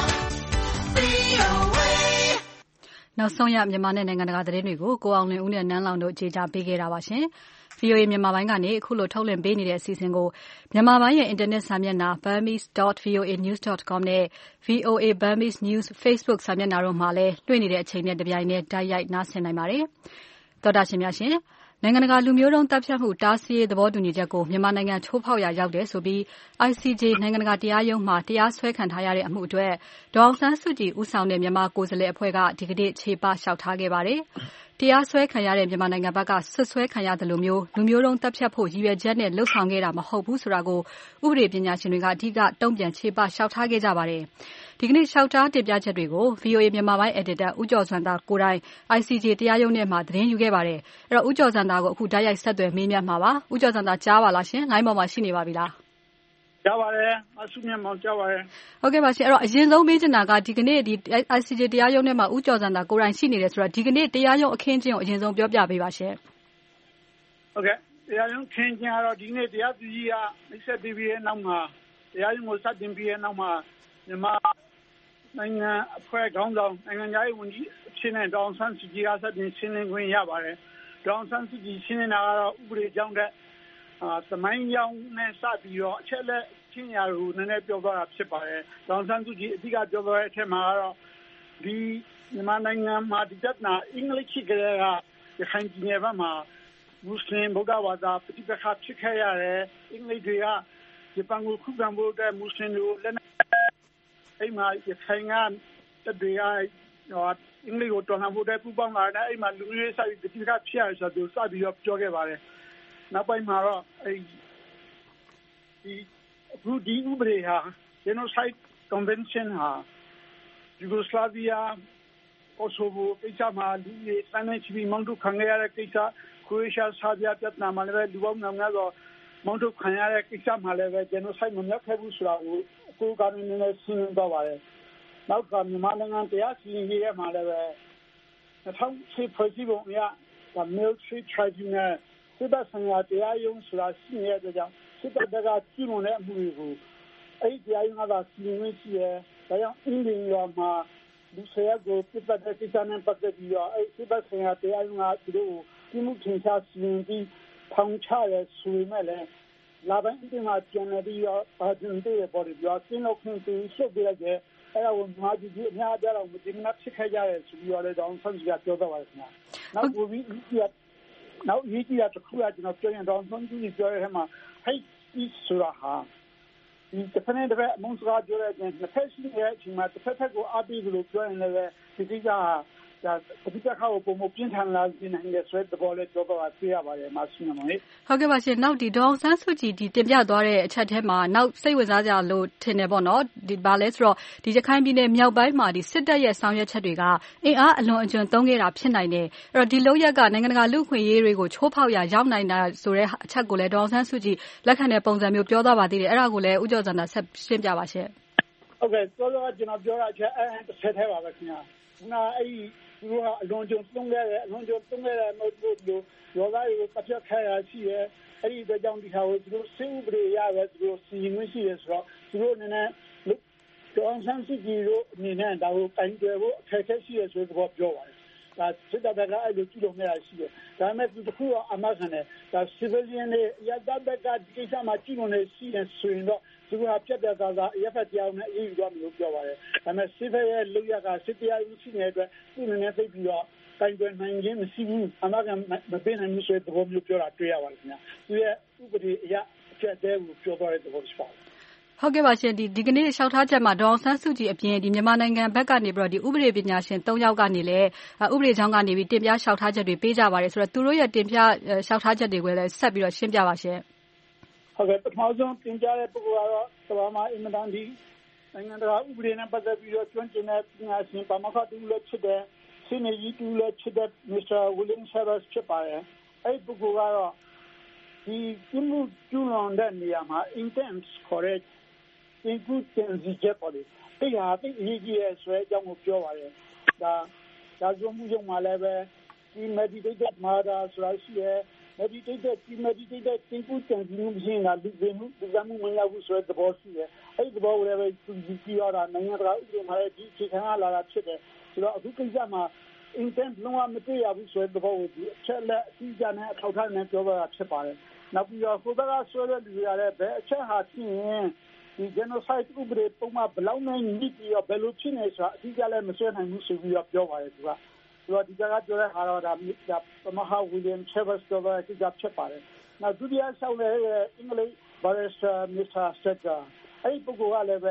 VOA နောက်ဆုံးရမြန်မာနဲ့နိုင်ငံတကာသတင်းတွေကိုကိုအောင်လွင်ဦးနဲ့နန်းလောင်တို့ကြေကြားပေးခဲ့တာပါရှင်။ VOA မြန်မာပိုင်းကနေအခုလိုထုတ်လွှင့်ပေးနေတဲ့အစီအစဉ်ကိုမြန်မာပိုင်းရဲ့အင်တာနက်စာမျက်နှာ burmese.voanews.com နဲ့ VOA Burmese News Facebook စာမျက်နှာတို့မှာလည်းလွှင့်နေတဲ့အချိန်နဲ့တပြိုင်တည်းတိုက်ရိုက်နားဆင်နိုင်ပါတယ်။သောတာရှင်များရှင်နိုင်ငံတကာလူမျိုးတုံးတပ်ဖြတ်မှုတားဆီးရေးသဘောတူညီချက်ကိုမြန်မာနိုင်ငံချိုးဖောက်ရာရောက်တယ်ဆိုပြီး ICJ နိုင်ငံတကာတရားရုံးမှာတရားစွဲခံထားရတဲ့အမှုအတွက်ဒေါ်အောင်ဆန်းစုကြည်ဦးဆောင်တဲ့မြန်မာကိုယ်စားလှယ်အဖွဲ့ကဒီကနေ့ချေပလျှောက်ထားခဲ့ပါတယ်။တရားစွဲခံရတဲ့မြန်မာနိုင်ငံဘက်ကဆွတ်စွဲခံရတယ်လို့မျိုးလူမျိုးတုံးတပ်ဖြတ်ဖို့ရည်ရွယ်ချက်နဲ့လှုပ်ဆောင်ခဲ့တာမဟုတ်ဘူးဆိုတာကိုဥပဒေပညာရှင်တွေကအဓိကတုံ့ပြန်ချေပလျှောက်ထားခဲ့ကြပါတယ်။ဒီကနေ့လျှောက်ထားတင်ပြချက်တွေကို VOA မြန်မာပိုင်း Editor ဦးကျော်ဇံသာကိုယ်တိုင် ICJ တရားရုံးထဲမှာသတင်းယူခဲ့ပါတယ်။အဲ့တော့ဦးကျော်ဇံသာကိုအခုတိုက်ရိုက်ဆက်သွယ်မေးမြန်းမှာပါ။ဦးကျော်ဇံသာကြားပါလားရှင်။ line ပေါ်မှာရှိနေပါပြီလား။ကြားပါတယ်။အဆုမြတ်မောင်ကြားပါတယ်။ဟုတ်ကဲ့ပါရှင်။အဲ့တော့အရင်ဆုံးမေးချင်တာကဒီကနေ့ဒီ ICJ တရားရုံးထဲမှာဦးကျော်ဇံသာကိုယ်တိုင်ရှိနေတယ်ဆိုတော့ဒီကနေ့တရားရုံးအခင်းကျင်းကိုအရင်ဆုံးပြောပြပေးပါရှင်။ဟုတ်ကဲ့တရားရုံးခင်းကျင်းကတော့ဒီနေ့တရားသူကြီးကမိတ်ဆက်ပေးပြီးတဲ့နောက်မှာတရားရုံးကိုစတင်ပြီးတဲ့နောက်မှာမြန်မာနိုင်ငံအဖွဲ့ခေါင်းဆောင်နိုင်ငံရေးဝန်ကြီးအဖြစ်နဲ့ဒေါ်အောင်ဆန်းစုကြည်ကစတင်ရှင်းလင်းခွင့်ရပါတယ်။ဒေါ်အောင်ဆန်းစုကြည်ရှင်းလင်းတာကတော့ဥပဒေကြောင်းတဲ့သမိုင်းကြောင်းနဲ့စပြီးတော့အချက်လက်ချင်းရာကိုနည်းနည်းပြောသွားတာဖြစ်ပါတယ်။ဒေါ်အောင်ဆန်းစုကြည်အဓိကပြောသွားတဲ့အထက်မှာကတော့ဒီမြန်မာနိုင်ငံမှာဒီပြဿနာအင်္ဂလိပ်ခေတ်ကလေးကရခိုင်ပြည်နယ်ဘက်မှာမွတ်စလင်ဗုဒ္ဓဘာသာပဋိပက္ခဖြစ်ခဲ့ရတယ်။အင်္ဂလိပ်တွေကဂျပန်ကိုခုခံဖို့အတွက်မွတ်စလင်တွေကိုလက်နက်အိမ်မှာရခိုင်ကတပ်တွေကအင်္ဂလိပ်ကိုတော်လှန်ဖို့တဲ့ပူပေါင်းလာတယ်အဲ့မှာလူမျိုးရေးစာရေးတိကျဖြစ်ရဆိုတော့စပြီးတော့ပြောခဲ့ပါတယ်နောက်ပိုင်းမှာတော့ဒီဥပဒေဟာ Genocide Convention ဟာ Yugoslavia ကောဆိုဗိုကိစ္စမှာလူတွေစမ်းနေချပြီးမောင်းထုတ်ခံရတဲ့ကိစ္စခရိုအေးရှားဆာဘီယာပြဿနာမှာလည်းလူပေါင်းများစွာမောင်းထုတ်ခံရတဲ့ကိစ္စမှာလည်း Genocide မမြောက်ခဲ့ဘူးဆိုတာကိုကိုယ်ကနည်းနည်းရှင်းလင်းသွားပါတယ်နောက်ကမြန်မာနိုင်ငံတရားစီရင်ရေးထဲမှာလည်း2010ဖွဲ့စည်းပုံအရ Military Tribunal စစ်တပ်ဆိုင်ရာတရားရုံးဆိုတာရှိနေတဲ့အတွက်ကြောင့်စစ်တပ်ကကျူးလွန်တဲ့အမှုတွေကိုအဲ့ဒီတရားရုံးကသာစီရင်ဝင်ရှိတယ်ဒါကြောင့်အင်းဒင်းရွာမှာလူဆရာကိုပြတ်တဲ့ကိစ္စနဲ့ပတ်သက်ပြီးတော့အဲ့စစ်တပ်ဆိုင်ရာတရားရုံးကသူတို့ကိုပြမှုထင်ရှားစီရင်ပြီးထောင်ချရဲဆိုပေမဲ့လည်းလာပိုင်းအင်းမှာပြန်နေပြီးတော့ဘာကျင်းတဲ့ပေါ်ပြီးတော့စင်းလို့ခင်ပြီးရှုပ်ပြလိုက်တဲ့အဲ့ဒါကိုမာဂျီကြီးအများအားတော့မတင်မဖြစ်ခဲ့ကြရဲဆိုပြီးတော့လည်းတောင်းဆန်းစီကပြောတော့ပါတယ်ခင်ဗျာနောက်ကိုပြီးနောက်ရေးကြည့်ရတစ်ခုကကျွန်တော်ပြောရင်တော့ဆွမ်းကြည့်ပြောရတဲ့မှာဟိတ်ဒီဆိုတာဟာဒီတစ်ဖက်နဲ့တစ်ဖက်အမုန်းစကားပြောတဲ့အချိန်တစ်ဖက်ရှိတဲ့အချိန်မှာတစ်ဖက်ကိုအားပေးလို့ပြောရင်လည်းဒီကိစ္စဟာပဋိပက္ခကိုပုံမပြင်းထန်လာစေနိုင်တဲ့ဆွဲသဘောလေးပြောတော့သိရပါတယ်မရှိမလို့ဟုတ်ကဲ့ပါရှင်နောက်ဒီဒေါအောင်ဆန်းစုကြည်ဒီတင်ပြသွားတဲ့အချက်ထဲမှာနောက်စိတ်ဝင်စားကြလို့ထင်တယ်ပေါ့နော်ဒီဘာလဲဆိုတော့ဒီရခိုင်ပြည်နယ်မြောက်ပိုင်းမှာဒီစစ်တပ်ရဲ့ဆောင်ရွက်ချက်တွေကအင်အားအလွန်အကျွံသုံးခဲ့တာဖြစ်နိုင်တယ်အဲ့တော့ဒီလုပ်ရက်ကနိုင်ငံတကာလူ့အခွင့်အရေးတွေကိုချိုးဖောက်ရာရောက်နိုင်တာဆိုတဲ့အချက်ကိုလည်းဒေါအောင်ဆန်းစုကြည်လက်ခံတဲ့ပုံစံမျိုးပြောသွားပါသေးတယ်အဲ့ဒါကိုလည်းဦးကျော်ဇံသာဆက်ရှင်းပြပါရှင်ဟုတ်ကဲ့ဆိုတော့ကျွန်တော်ပြောတာချက်တစ်ဆက်ထဲပါပဲခင်ဗျာခုနအဲ့သူတို့ကအလွန်ကျွံသုံးခဲ့တယ်အလွန်ကျွံသုံးခဲ့တယ်မဟုတ်ဘူးရောဂါတွေကိုပတ်သက်ခဲ့ရရှိရဲအဲ့ဒီအတွက်ကြောင့်ဒီဟာကိုသူတို့စိတ်ဥပဒေရပဲသူတို့စီရင်ရှိရဲဆိုတော့သူတို့အနေနဲ့ဒေါအောင်ဆန်းစုကြည်တို့အနေနဲ့ဒါကိုတိုင်တယ်ဖို့အခက်အခဲရှိရဲဆိုတော့ပြောပါတယ်ဒါစစ်တပ်ကအဲ့လိုကြည့်လို့မရရှိတယ်ဒါပေမဲ့ဒီတစ်ခုကအမှန်ကန်တယ်ဒါ civilian တွေရတဲ့ဘက်ကဒီကိစ္စမှာကြည့်လို့နေရှိရင်ဆိုရင်တော့သူကပြတ်ပြတ်သားသားအရက်ဖက်တရားနဲ့အေးယူသွားမျိုးပြောပါတယ်ဒါပေမဲ့ civil ရဲ့လုပ်ရကစစ်တရားဥရှိနေတဲ့အတွက်သူ့အနေနဲ့သိပြီးတော့တိုင်တွင်နိုင်ခြင်းမရှိဘူးအမှန်ကန်မပေးနိုင်ဘူးဆိုတဲ့သဘောမျိုးပြောတာတွေ့ရပါတယ်ခင်ဗျာသူရဲ့ဥပဒေအရအချက်တဲကိုပြောသွားတဲ့သဘောရှိပါတယ်ဟုတ်ကဲ့ပါရှင်ဒီကနေ့လျှောက်ထားချက်မှာဒေါအောင်ဆန်းစုကြည်အပြင်ဒီမြန်မာနိုင်ငံဘက်ကနေပြီးတော့ဒီဥပဒေပညာရှင်3ယောက်ကနေလည်းဥပဒေကြောင်းကနေပြီးတင်ပြလျှောက်ထားချက်တွေပေးကြပါတယ်ဆိုတော့သူတို့ရဲ့တင်ပြလျှောက်ထားချက်တွေကိုလည်းဆက်ပြီးတော့ရှင်းပြပါရှင်ဟုတ်ကဲ့ပထမဆုံးတင်ပြတဲ့ပုဂ္ဂိုလ်ကတော့ကမ္ဘာမှာအင်မတန်ဒီနိုင်ငံတကာဥပဒေနဲ့ပတ်သက်ပြီးတော့ကျွမ်းကျင်တဲ့ပညာရှင်ပါမောက္ခတူလည်းဖြစ်တဲ့စီနီဂျီတူလည်းဖြစ်တဲ့ Mr. William Chavez ဖြစ်ပါတယ်အဲ့ဒီပုဂ္ဂိုလ်ကတော့ဒီကျမှုကျူးလွန်တဲ့နေရာမှာ intense correct input တင်ကြပေါ်တယ်အဲ့ဟာတိတ်အရေးကြီးရဲ့ဆိုတဲ့အကြောင်းကိုပြောပါတယ်ဒါကြုံမှုရုံမှာလည်းပဲဒီ meditated murder ဆိုတာရှိရဲ့ meditated input တင်မှုမရှိရင်လူတွေမှုဒီကမှုမရဘူးဆိုတဲ့သဘောရှိရဲ့အဲ့ဒီသဘောကိုလည်းပဲသူကြည့်ရတာနိုင်ငံတကာဥပဒေမှာလည်းဒီအခြေခံလာတာဖြစ်တယ်ဆိုတော့အခုကိစ္စမှာ intent လုံးဝမတွေ့ရဘူးဆိုတဲ့သဘောကိုဒီအချက်လက်အကြီးကြီးနဲ့အထောက်ထားနဲ့ပြောတာဖြစ်ပါတယ်နောက်ပြီးတော့ကိုယ်ကဆွဲတဲ့လူတွေကလည်းဘယ်အချက်ဟာဖြစ်ရင်ဒီ genocide ဥပဒေပုံမှန်ဘလောက်နဲ့ညှိပြီးတော့ဘယ်လိုဖြစ်နေဆိုတာအကြီးကြီးလည်းမဆွဲနိုင်ဘူးဆိုပြီးတော့ပြောပါတယ်သူကဒီကပြောတဲ့ဟာတော့ဒါမဟာ William Chavez ပြောတဲ့ကိစ္စဖြစ်ပါတယ်နောက်ဒုတိယဆောက်တဲ့အင်္ဂလိပ် barrister Mr. Steger အဲ့ဒီပုဂ္ဂိုလ်ကလည်းပဲ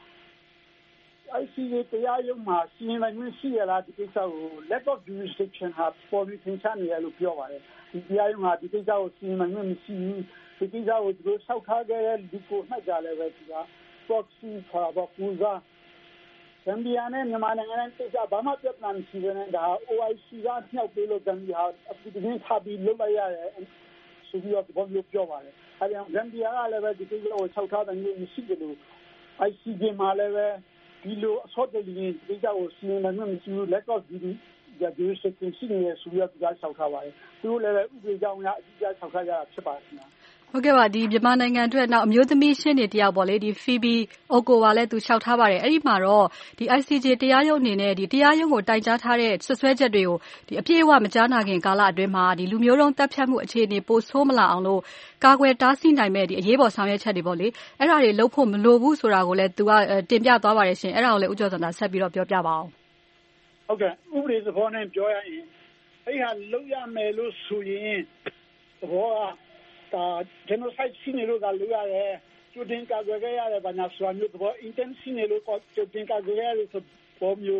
ICJ တရားရုံးမှာစီရင်နိုင်မှုရှိရလားဒီကိစ္စကို lack of jurisdiction ဟာပေါ်ပြီးသင်ချနေရလို့ပြောပါတယ်ဒီတရားရုံးမှာဒီကိစ္စကိုစီရင်နိုင်မှုမရှိဘူးဒီကိစ္စကိုသူတို့ဆောက်ထားခဲ့တဲ့ဒီကိုနှိုက်ကြလည်းပဲဒီက proxy ခေါ်တော့ပူဇာဂမ်ဘီယာနဲ့မြန်မာနိုင်ငံနဲ့တိကျဘာမှပြဿနာမရှိဘဲနဲ့ဒါ OIC ကနှောက်ပေးလို့ဂမ်ဘီယာအပူတင်းထားပြီးလုပ်လိုက်ရတယ်ဆိုပြီးတော့ဘောမျိုးပြောပါတယ်အဲဒါဂမ်ဘီယာကလည်းပဲဒီကိစ္စကိုဆောက်ထားတဲ့မျိုးမရှိတယ်လို့ ICJ မှာလည်းပဲဒီလိုအစောတလျင်ဒီကိစ္စကိုစီရင်နိုင်မှုမရှိဘူး lack of jurisdiction ရှိနေဆိုပြီးတော့ဒီကဆောက်ထားပါတယ်သူတို့လည်းပဲဥပဒေကြောင်းအရအကြီးအကျယ်ဆောက်ထားကြတာဖြစ်ပါတယ်ခင်ဗျာဟုတ်ကဲ့ပါဒီမြန်မာနိုင်ငံအတွက်နောက်အမျိုးသမီးရှင်းနေတယောက်ပေါ့လေဒီ Phoebe Okowa လည်းသူလျှောက်ထားပါတယ်အဲ့ဒီမှာတော့ဒီ ICJ တရားရုံးအနေနဲ့ဒီတရားရုံးကိုတိုင်ကြားထားတဲ့ဆွဆွဲချက်တွေကိုဒီအပြည့်အဝမကြားနာခင်ကာလအတွင်းမှာဒီလူမျိုးတုံးတပ်ဖြတ်မှုအခြေအနေပိုဆိုးမလာအောင်လို့ကာကွယ်တားဆီးနိုင်မဲ့ဒီအရေးပေါ်ဆောင်ရွက်ချက်တွေပေါ့လေအဲ့ဒါတွေလုပ်ဖို့မလိုဘူးဆိုတာကိုလည်းသူကတင်ပြသွားပါတယ်ရှင်အဲ့ဒါကိုလည်းဦးကျော်စံသာဆက်ပြီးတော့ပြောပြပါအောင်ဟုတ်ကဲ့ဥပဒေသဘောနဲ့ပြောရရင်အဲ့ဟာလုပ်ရမယ်လို့ဆိုရင်သဘောကgenocide ရှိနေလို့ကလုပ်ရတယ်ကျူတင်ကာကွယ်ခဲ့ရတယ်ဘာညာဆိုတာမျိုးသဘော intense ရှိနေလို့ကျူတင်ကာကွယ်ရတယ်ဆိုပေါ်မျိုး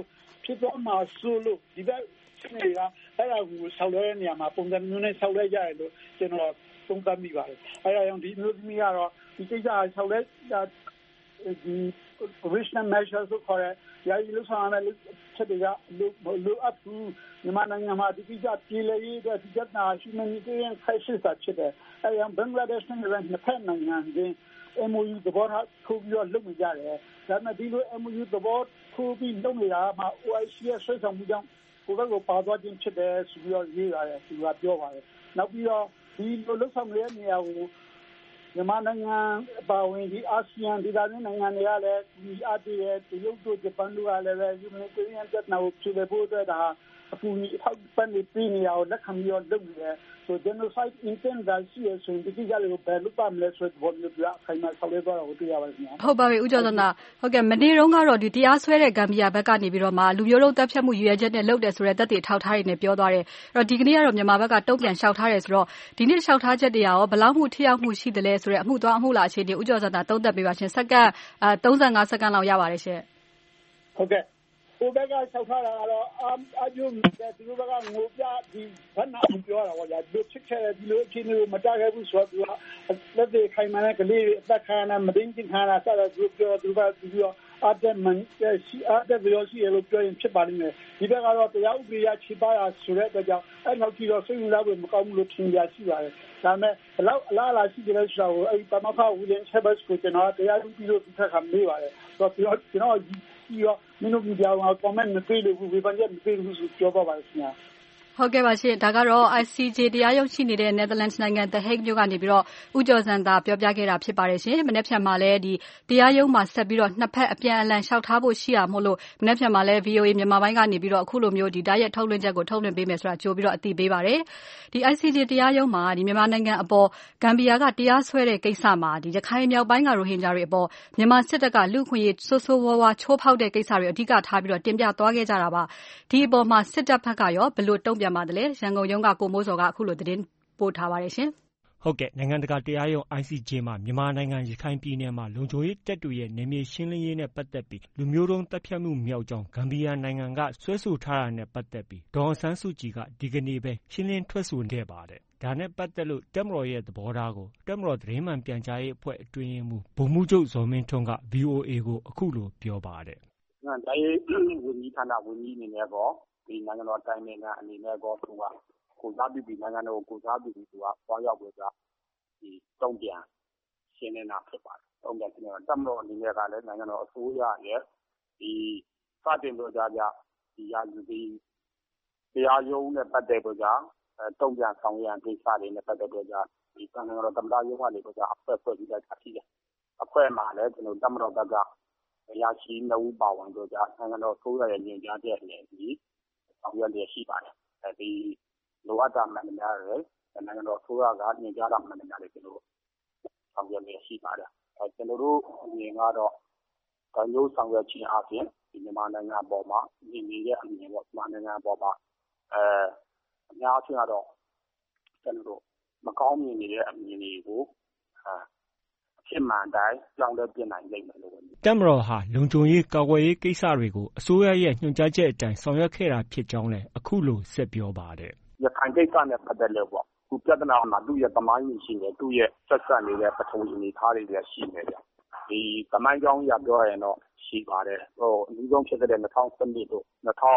ဖြစ်သွားမှာဆိုလို့ဒီဘက်နေကအဲ့ဒါကိုဆောက်လွှဲတဲ့နေရာမှာပုံစံမျိုးနဲ့ဆောက်လွှဲကြရတယ်လို့ကျွန်တော်သုံးသပ်မိပါတယ်အဲ့ဒါကြောင့်ဒီမျိုးသမီးကတော့ဒီကိစ္စဆောက်လွှဲဒီ provisional measures ကိုခေါ်တဲ့ယာယီလို့ဆောင်ရတဲ့ချက်တွေကလိုအပ်ဘူးမြန်မာနိုင်ငံမှာဒီကိစ္စပြည်လေရေးတဲ့ဒီကနေ့ humanitarian crisis ဖြစ်တယ်အဲ့ဒါဘင်္ဂလားဒေ့ရှ်နဲ့နှစ်ဖက်နိုင်ငံချင်း MOU သဘောထားထိုးပြီးတော့လုပ်နေကြတယ်ဒါပေမဲ့ဒီလို MOU သဘောထိုးပြီးလုပ်နေတာမှာ OIC ရဲ့ဆွဲဆောင်မှုကြောင့်ကိုယ်ကပါသွားခြင်းဖြစ်တယ်ဆိုပြီးတော့ရေးရတယ်သူကပြောပါတယ်နောက်ပြီးတော့ဒီလိုလုပ်ဆောင်တဲ့နေရာကိုမြန်မာနိုင်ငံပါဝင်ဒီအာဆီယံဒေသတွင်းနိုင်ငံတွေကလည်းဒီအားတည်တဲ့တရုတ်တို့ဂျပန်တို့ကလည်းပဲ humanitarian ပြဿနာကိုဖြေလျှော့ဖို့အတွက်ဒါအကူအညီအထောက်ပံ့ပေးနေရအောင်လက်ခံပြီးတော့လုပ်နေတယ်ဆို genocide intent ကရှိရဆိုရင်ဒီကိစ္စလေးကိုဘယ်လိုပါမလဲဆိုတော့ဒီလိုပြခိုင်မာဆောက်ရွက်သွားတာကိုတွေ့ရပါတယ်ခင်ဗျာဟုတ်ပါပြီဦးကျော်စန္ဒာဟုတ်ကဲ့မနေ့တုန်းကတော့ဒီတရားစွဲတဲ့ဂမ်ဘီယာဘက်ကနေပြီးတော့မှလူမျိုးတုံးတပ်ဖြတ်မှုရည်ရွယ်ချက်နဲ့လုပ်တယ်ဆိုတဲ့သက်သေထောက်ထားတွေနဲ့ပြောသွားတယ်အဲ့တော့ဒီကနေ့ကတော့မြန်မာဘက်ကတုံ့ပြန်လျှောက်ထားတယ်ဆိုတော့ဒီနေ့လျှောက်ထားချက်တွေရောဘယ်လောက်မှုထိရောက်မှုရှိသလဲဆိုတဲ့အမှုသွားအမှုလာအခြေအနေဦးကျော်စန္ဒာသုံးသပ်ပေးပါရှင်စက္ကန့်35စက္ကန့်လောက်ရပါတယ်ရှင်ဟုတ်ကဲ့ကိုဘက်ကဆောက်ထားတာကတော့အကျိုးမြတ်သူတို့ဘက်ကငိုပြဒီဘဏ္ဍာပြောတာပေါ့ဗျာဒီချစ်ချဲဒီလိုအခြေအနေကိုမတတ်ခဲ့ဘူးဆိုတော့လက်တွေခိုင်မာတဲ့ကလေးတွေအသက်ခံရမသိချင်းခံရတာစတာသူပြောသူကသူပြောအတက်မန်စီအတက်ဗီယိုစီလို့ပြောရင်ဖြစ်ပါလိမ့်မယ်ဒီဘက်ကတော့တရားဥပဒေရချိပါရဆိုတဲ့အတွက်ကြောင့်အဲ့နောက်ကြည့်တော့စိတ်ဝင်စားဖို့မကောင်းဘူးလို့ထင်ကြရှိပါတယ်ဒါပေမဲ့ဘလောက်အလားအလာရှိတယ်ဆိုတော့အဲ့ပမခဝီလင်ချက်ဘတ်ကိုကျွန်တော်တရားဥပဒေလို့ဒီထက်ကမေးပါတယ်ဆိုတော့ကျွန်တော်ဒီရောမင်းတို့ပြောင်းအောင် comment မပေးလို့ဘူးဝေဖန်ချက်မပေးဘူးဆိုပြောပါပါခင်ဗျာဟုတ်ကဲ့ပါရှင်ဒါကတော့ ICJ တရားရုံးရှိနေတဲ့ Netherlands နိုင်ငံ The Hague မြို့ကနေပြီးတော့ဦးကျော်စန္ဒာပြောပြခဲ့တာဖြစ်ပါတယ်ရှင်မနေ့ဖြန်မှာလည်းဒီတရားရုံးမှာဆက်ပြီးတော့နှစ်ဖက်အပြန်အလှန်လျှောက်ထားဖို့ရှိရမို့လို့မနေ့ဖြန်မှာလည်း VOA မြန်မာပိုင်းကနေပြီးတော့အခုလိုမျိုးဒီဓာတ်ရိုက်ထုတ်လွှင့်ချက်ကိုထုတ်လွှင့်ပေးမယ်ဆိုတာကြိုပြီးတော့အသိပေးပါတယ်ဒီ ICJ တရားရုံးမှာဒီမြန်မာနိုင်ငံအပေါ်ဂမ်ဘီယာကတရားစွဲတဲ့ကိစ္စမှာဒီရခိုင်မြောက်ပိုင်းကရိုဟင်ဂျာတွေအပေါ်မြန်မာစစ်တပ်ကလူ့အခွင့်အရေးဆိုးဆိုးဝါးဝါးချိုးဖောက်တဲ့ကိစ္စတွေအဓိကထားပြီးတော့တင်ပြသွားခဲ့ကြတာပါဒီအပေါ်မှာစစ်တပ်ဘက်ကရောဘယ်လိုတုံ့ပြန်ပါတယ်ရန်ကုန်ရုံးကကိုမိုးစောကအခုလိုသတင်းပို့ထားပါတယ်ရှင်ဟုတ်ကဲ့နိုင်ငံတကာတရားရုံး ICJ မှာမြန်မာနိုင်ငံရခိုင်ပြည်နယ်မှာလုံခြုံရေးတပ်တွေရဲ့နယ်မြေရှင်းလင်းရေးနဲ့ပတ်သက်ပြီးလူမျိုးတုံးတပ်ဖြတ်မှုမြောက်ကြောင်းဂမ်ဘီယာနိုင်ငံကဆွဲဆိုထားတာနဲ့ပတ်သက်ပြီးဒေါ်အောင်ဆန်းစုကြည်ကဒီကနေ့ပဲရှင်းလင်းထွက်ဆိုခဲ့ပါတယ်ဒါနဲ့ပတ်သက်လို့တပ်မတော်ရဲ့သဘောထားကိုတပ်မတော်သတင်းမှန်ပြန်ကြားရေးအဖွဲ့အတွင်းရေးမှူးဗိုလ်မှူးချုပ်ဇော်မင်းထွန်းက VOA ကိုအခုလိုပြောပါတယ်ဒါရေးဝန်ကြီးဌာနဝန်ကြီးအနေနဲ့ကောဒီနိုင်ငံတော်တိုင်းနိုင်ငံအနေနဲ့ကောသူကကိုစားပြုပြီးနိုင်ငံတော်ကိုစားပြုပြီးသူကပေါင်းရောက်ပြီးတော့ဒီတုံ့ပြန်ရှင်းနေတာဖြစ်ပါတယ်။တုံ့ပြန်ရှင်းနေတာတပ်မတော်အနေနဲ့ကလည်းနိုင်ငံတော်အစိုးရရဲ့ဒီစတင်ပြောကြားကြဒီရာဇဝတ်တရားရုံးနဲ့ပတ်သက်ပြောကြားတုံ့ပြန်ဆောင်ရွက်ကိစ္စတွေနဲ့ပတ်သက်ပြောကြားဒီနိုင်ငံတော်သမ္မတရုံးကနေပြောကြားအဖွဲ့ဖွဲ့ပြီးလိုက်တာရှိတယ်။အဖွဲ့မှာလည်းကျွန်တော်တပ်မတော်ဘက်ကရရှိနှုတ်ပါဝင်ပြောကြားနိုင်ငံတော်အစိုးရရဲ့ညွှန်ကြားချက်နဲ့ဒီဆောင်ရွက်ရရှိပါတယ်။ဒီလိုအပ်တာမှန်တယ်နိုင်ငံတော်အစိုးရကညွှန်ကြားတာမှန်တယ်ကျွန်တော်ဆောင်ရွက်ရရှိပါတယ်ကျွန်တော်တို့အမြင်ကတော့ဒါမျိုးဆောင်ရွက်ခြင်းအပြင်ဒီမြန်မာနိုင်ငံပေါ်မှာညီညီရဲ့အမြင်ပေါ့မြန်မာနိုင်ငံပေါ်မှာအများကြီးကတော့ကျွန်တော်တို့မကောင်းမြင်နေတဲ့အမြင်တွေကိုဖြစ်မှန်တိုင်းကြောင်းလဲပြင်နိုင်လိမ့်မယ်လို့တပ်မတော်ဟာလုံခြုံရေးကာကွယ်ရေးကိစ္စတွေကိုအစိုးရရဲ့ညွှန်ကြားချက်အတိုင်းဆောင်ရွက်ခဲ့တာဖြစ်ကြောင်းလည်းအခုလိုဆက်ပြောပါတယ်ရခိုင်ကိစ္စနဲ့ပတ်သက်လို့ပေါ့ခုပြဿနာမှာသူ့ရဲ့သမိုင်းရှိတယ်သူ့ရဲ့ဆက်ဆက်နေတဲ့ပထဝီအနေအထားတွေလည်းရှိနေတယ်ဒီသမိုင်းကြောင်းရပြောရင်တော့ရှိပါတယ်ဟိုအနည်းဆုံးဖြစ်တဲ့2012တို့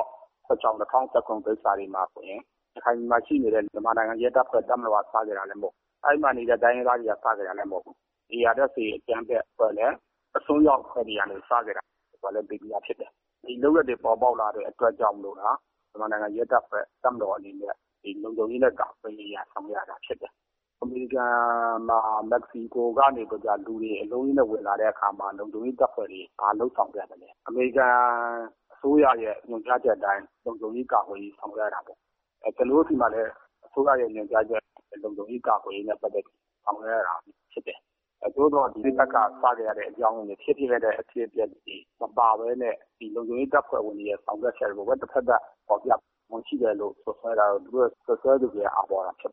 2016 2019ကိစ္စတွေမှာဆိုရင်ရခိုင်မှာရှိနေတဲ့မြန်မာနိုင်ငံရဲတပ်ဖွဲ့တပ်မတော်ကစားကြတာလည်းမဟုတ်အဲ့မှာနေတဲ့တိုင်းရင်းသားတွေကစားကြတာလည်းမဟုတ်ဒီရတဲ့စီအကျန်းပဲဖွဲ့လဲအစိုးရဖွဲ့တွေကနေစားကြတာဆိုလည်းပြည်ပြဖြစ်တယ်ဒီလုပ်ရက်တွေပေါ်ပေါက်လာတဲ့အတွက်ကြောင့်လို့လားမြန်မာနိုင်ငံရဲတပ်ဖွဲ့တပ်မတော်အနေနဲ့ဒီလုံခြုံရေးနဲ့ကာကွယ်ရေးရဆောင်ရတာဖြစ်တယ်။အမေရိကန်မှာမက္ကဆီကိုကနေကြလူတွေအလုံးကြီးနဲ့ဝင်လာတဲ့အခါမှာလုံခြုံရေးတပ်ဖွဲ့တွေအားလုံးဆောင်ကြတယ်။အမေရိကန်အစိုးရရဲ့ညွှန်ကြားချက်အတိုင်းလုံခြုံရေးကာကွယ်ရေးဆောင်ရတာပေါ့။ကျွန်တော်တို့ဒီမှာလည်းအစိုးရရဲ့ညွှန်ကြားချက်လုံခြုံရေးကာကွယ်ရေးနဲ့ပတ်သက်ပြီးဆောင်ရတာဖြစ်တယ်။သို့တော့ဒီဘက်ကစကြရတဲ့အကြောင်းတွေဖြစ်ခဲ့တဲ့အဖြစ်အပျက်တွေမပါဘဲနဲ့ဒီလုံခြုံရေးတပ်ဖွဲ့ဝင်တွေရဲ့ဆောင်ရွက်ချက်တွေကိုတစ်ဖက်သက်ပေါ်ပြမရှိတယ်လို့ဆိုဆွဲတာတို့သူတို့ဆွဲသူတွေအားပေါ်တာဖြစ်ပါတယ်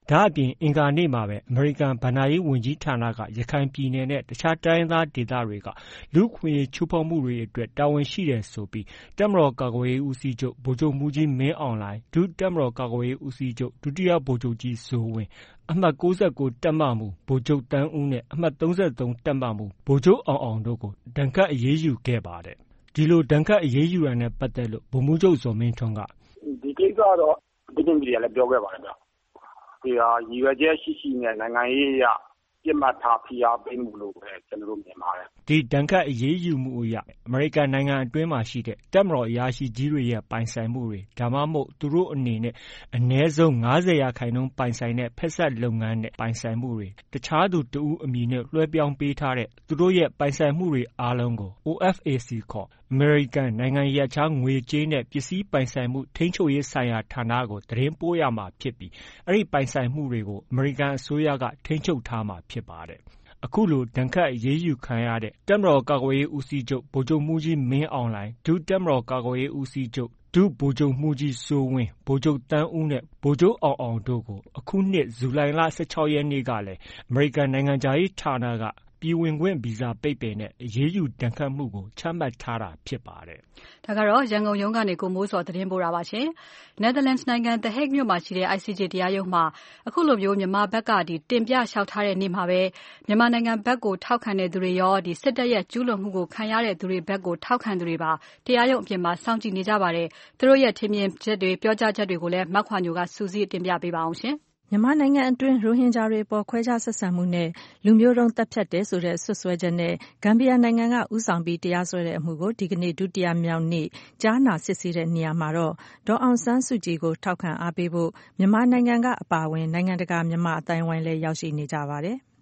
ဒါအပြင်အင်္ဂါနေ့မှာပဲအမေရိကန်ဘဏ္ဍာရေးဝန်ကြီးဌာနကရခိုင်ပြည်နယ်နဲ့တခြားတိုင်းရင်းသားဒေသတွေကလူ့အခွင့်အရေးချိုးဖောက်မှုတွေအတွက်တာဝန်ရှိတယ်ဆိုပြီးတပ်မတော်ကာကွယ်ရေးဦးစီးချုပ်ဗိုလ်ချုပ်မှူးကြီးမင်းအောင်လှိုင်ဒုတပ်မတော်ကာကွယ်ရေးဦးစီးချုပ်ဒုတိယဗိုလ်ချုပ်ကြီးစိုးဝင်းအမှတ်69တပ်မမှုဗိုလ်ချုပ်တန်းဦးနဲ့အမှတ်33တပ်မမှုဗိုလ်ချုပ်အောင်တို့ကိုဒဏ်ခတ်အရေးယူခဲ့ပါတယ်။ဒီလိုဒဏ်ခတ်အရေးယူရတဲ့ပတ်သက်လို့ဗိုလ်မှူးချုပ်ဇော်မင်းထွန်းကဒီကိစ္စတော့ဒီနေ့မီဒီယာလည်းပြောခဲ့ပါတယ်ဗျ။ဒီဟာရည်ရွယ်ချက်ရှိနဲ့နိုင်ငံရေးအရပြစ်မှတ်ထားဖိအားပေးမှုလို့ပဲကျွန်တော်တို့မြင်ပါတယ်။ဒီဒဏ်ခတ်အရေးယူမှုအရအမေရိကန်နိုင်ငံအတွင်းမှာရှိတဲ့တပ်မတော်အရာရှိကြီးတွေရဲ့ပိုင်ဆိုင်မှုတွေဒါမှမဟုတ်သူတို့အနေနဲ့အနည်းဆုံး90%ပိုင်ဆိုင်တဲ့ဖက်စပ်လုပ်ငန်းနဲ့ပိုင်ဆိုင်မှုတွေတခြားသူတဦးအမည်နဲ့လွှဲပြောင်းပေးထားတဲ့သူတို့ရဲ့ပိုင်ဆိုင်မှုတွေအားလုံးကို OFAC ခေါ်အမေရိကန်နိုင်ငံရပ်ခြားငွေကြေးနဲ့ပစ္စည်းပိုင်ဆိုင်မှုထိန်းချုပ်ရေးဆိုင်ရာဌာနကိုသတင်းပို့ရမှာဖြစ်ပြီးအဲ့ဒီပိုင်ဆိုင်မှုတွေကိုအမေရိကန်အစိုးရကထိန်းချုပ်ထားမှာဖြစ်ပါတယ်။အခုလိုဒဏ်ခတ်အရေးယူခံရတဲ့တပ်မတော်ကာကွယ်ရေးဦးစီးချုပ်ဗိုလ်ချုပ်မှူးကြီးမင်းအောင်လှိုင်ဒုတပ်မတော်ကာကွယ်ရေးဦးစီးချုပ်ဒုဗိုလ်ချုပ်မှူးကြီးစိုးဝင်းဗိုလ်ချုပ်တန်းဦးနဲ့ဗိုလ်ချုပ်အောင်တို့ကိုအခုနှစ်ဇူလိုင်လ16ရက်နေ့ကလည်းအမေရိကန်နိုင်ငံခြားရေးဌာနကပြည်ဝင်ခွင့်ဗီဇာပိတ်ပင်နဲ့အရေးယူဒဏ်ခတ်မှုကိုချမှတ်ထားတာဖြစ်ပါတယ်။ဒါကတော့ရန်ကုန်ရုံးကနေကိုမိုးစောသတင်းပို့တာပါရှင်။ Netherlands နိုင်ငံ The Hague မြို့မှာရှိတဲ့ ICJ တရားရုံးမှာအခုလိုမျိုးမြန်မာဘက်ကတင်ပြလျှောက်ထားတဲ့နေ့မှာပဲမြန်မာနိုင်ငံဘက်ကိုထောက်ခံတဲ့သူတွေရောစစ်တပ်ရဲ့ကျူးလွန်မှုကိုခံရတဲ့သူတွေဘက်ကိုထောက်ခံသူတွေပါတရားရုံးအပြင်မှာစောင့်ကြည့်နေကြပါတယ်။သူတို့ရဲ့ထင်မြင်ချက်တွေပြောကြားချက်တွေကိုလည်းမခွာညိုကစူးစီးတင်ပြပေးပါအောင်ရှင်။မြန်မာနိုင်ငံအတွင်းရိုဟင်ဂျာတွေပေါ်ခွဲခြားဆက်ဆံမှုနဲ့လူမျိုးတုံးတပ်ဖြတ်တယ်ဆိုတဲ့ဆွဆွဲချက်နဲ့ဂမ်ဘီယာနိုင်ငံကဦးဆောင်ပြီးတရားစွဲတဲ့အမှုကိုဒီကနေ့ဒုတိယမြောက်နေ့ကြားနာစစ်ဆေးတဲ့နေရာမှာတော့ဒေါ်အောင်ဆန်းစုကြည်ကိုထောက်ခံအားပေးဖို့မြန်မာနိုင်ငံကအပါအဝင်နိုင်ငံတကာမြန်မာအတိုင်းအဝိုင်းလည်းရောက်ရှိနေကြပါတယ်။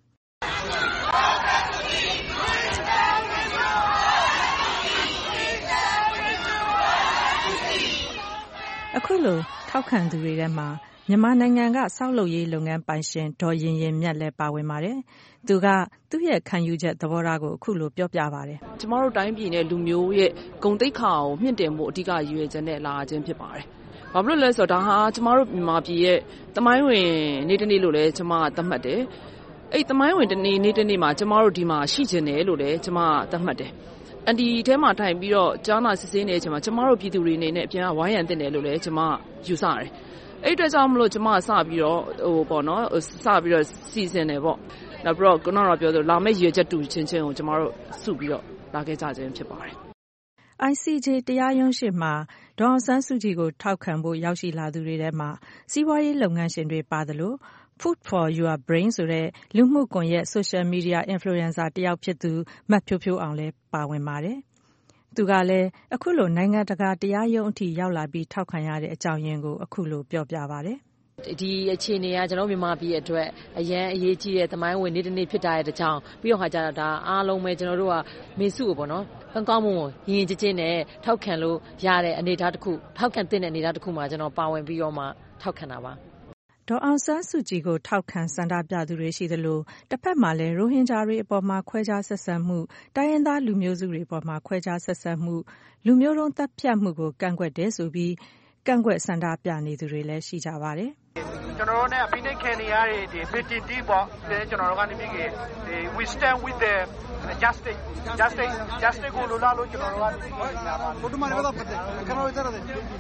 အခုလိုထောက်ခံသူတွေထဲမှာမြန်မာနိုင်ငံကဆောက်လုပ်ရေးလုပ်ငန်းပိုင်ရှင်ဒေါ်ရင်ရင်မြတ်လည်းပါဝင်ပါတယ်။သူကသူ့ရဲ့ခံယူချက်သဘောထားကိုအခုလိုပြောပြပါတယ်။ကျမတို့တိုင်းပြည်နဲ့လူမျိုးရဲ့ဂုဏ်သိက္ခာကိုမြင့်တင်ဖို့အဓိကရည်ရွယ်ချက်နဲ့လာခြင်းဖြစ်ပါတယ်။ဘာဖြစ်လို့လဲဆိုတော့ဒါဟာကျမတို့မြန်မာပြည်ရဲ့သမိုင်းဝင်နေ့တစ်နေ့လို့လည်းကျမသတ်မှတ်တယ်။အဲ့သမိုင်းဝင်နေ့တစ်နေ့မှာကျမတို့ဒီမှာရှိခြင်းတယ်လို့လည်းကျမသတ်မှတ်တယ်။အန်ဒီထဲမှာထိုင်ပြီးတော့ကြားနာစစ်ဆေးနေတဲ့အချိန်မှာကျမတို့ပြည်သူတွေအနေနဲ့အပြန်ဝိုင်းရံတင်တယ်လို့လည်းကျမယူဆတယ်။အဲ့အတွက်ကြောင့်မလို့ကျမစပြီးတော့စီစဉ်တယ်ပေါ့နောက်ပြီးတော့ခုနကပြောသလိုလာမယ့်ရည်ရွယ်ချက်တူချင်းကိုကျမတို့စုပြီးတော့လာခဲ့ကြခြင်းဖြစ်ပါတယ်။ ICJ တရားရုံးရှေ့မှာဒေါ်အောင်ဆန်းစုကြည်ကိုထောက်ခံဖို့ရောက်ရှိလာသူတွေထဲမှာစီးပွားရေးလုပ်ငန်းရှင်တွေပါသလို Food for Your Brain ဆိုတဲ့လူမှုကွန်ရက် social media influencer တယောက်ဖြစ်သူမဖြိုးဖြိုးအောင်လည်းပါဝင်ပါတယ်။သူကလည်းအခုလိုနိုင်ငံတကာတရားရုံးအထိရောက်လာပြီးထောက်ခံရတဲ့အကြောင်းရင်းကိုအခုလိုပြောပြပါတယ်။ဒီအခြေအနေကကျွန်တော်မြန်မာပြည်အတွက်အရန်အရေးကြီးတဲ့သမိုင်းဝင်နေ့တစ်နေ့ဖြစ်တာတဲ့ကြောင်းပြီးတော့ခါကြတာဒါအားလုံးပဲကျွန်တော်တို့ကမေစုကိုပေါ့နော်ကောင်းမွန်ရင်ချင်းချင်းနဲ့ထောက်ခံလို့ရတဲ့အနေအထားတစ်ခုထောက်ခံတဲ့အနေအထားတစ်ခုမှာကျွန်တော်ပါဝင်ပြီးတော့မှထောက်ခံတာပါဒေါ်အောင်ဆန်းစုကြည်ကိုထောက်ခံဆန္ဒပြသူတွေရှိသလိုတစ်ဖက်မှာလည်းရိုဟင်ဂျာတွေအပေါ်မှာခွဲခြားဆက်ဆံမှုတိုင်းရင်းသားလူမျိုးစုတွေအပေါ်မှာခွဲခြားဆက်ဆံမှုလူမျိုးတုံးတပ်ဖြတ်မှုကိုကန့်ကွက်တယ်ဆိုပြီးကန့်ကွက်ဆန္ဒပြနေသူတွေလည်းရှိကြပါတယ်ကျွန်တော်တို့နဲ့ဖိနှိပ်ခံနေရတဲ့ဒီ PTT ပေါ့ကျွန်တော်တို့ကနေပြီးwe stand with the justice ကိုလိုလားလို့ကျွန်တော်တို့ကနေပြီးဘုဒ္ဓမာနဘာပတ်တယ်ကျွန်တော်တို့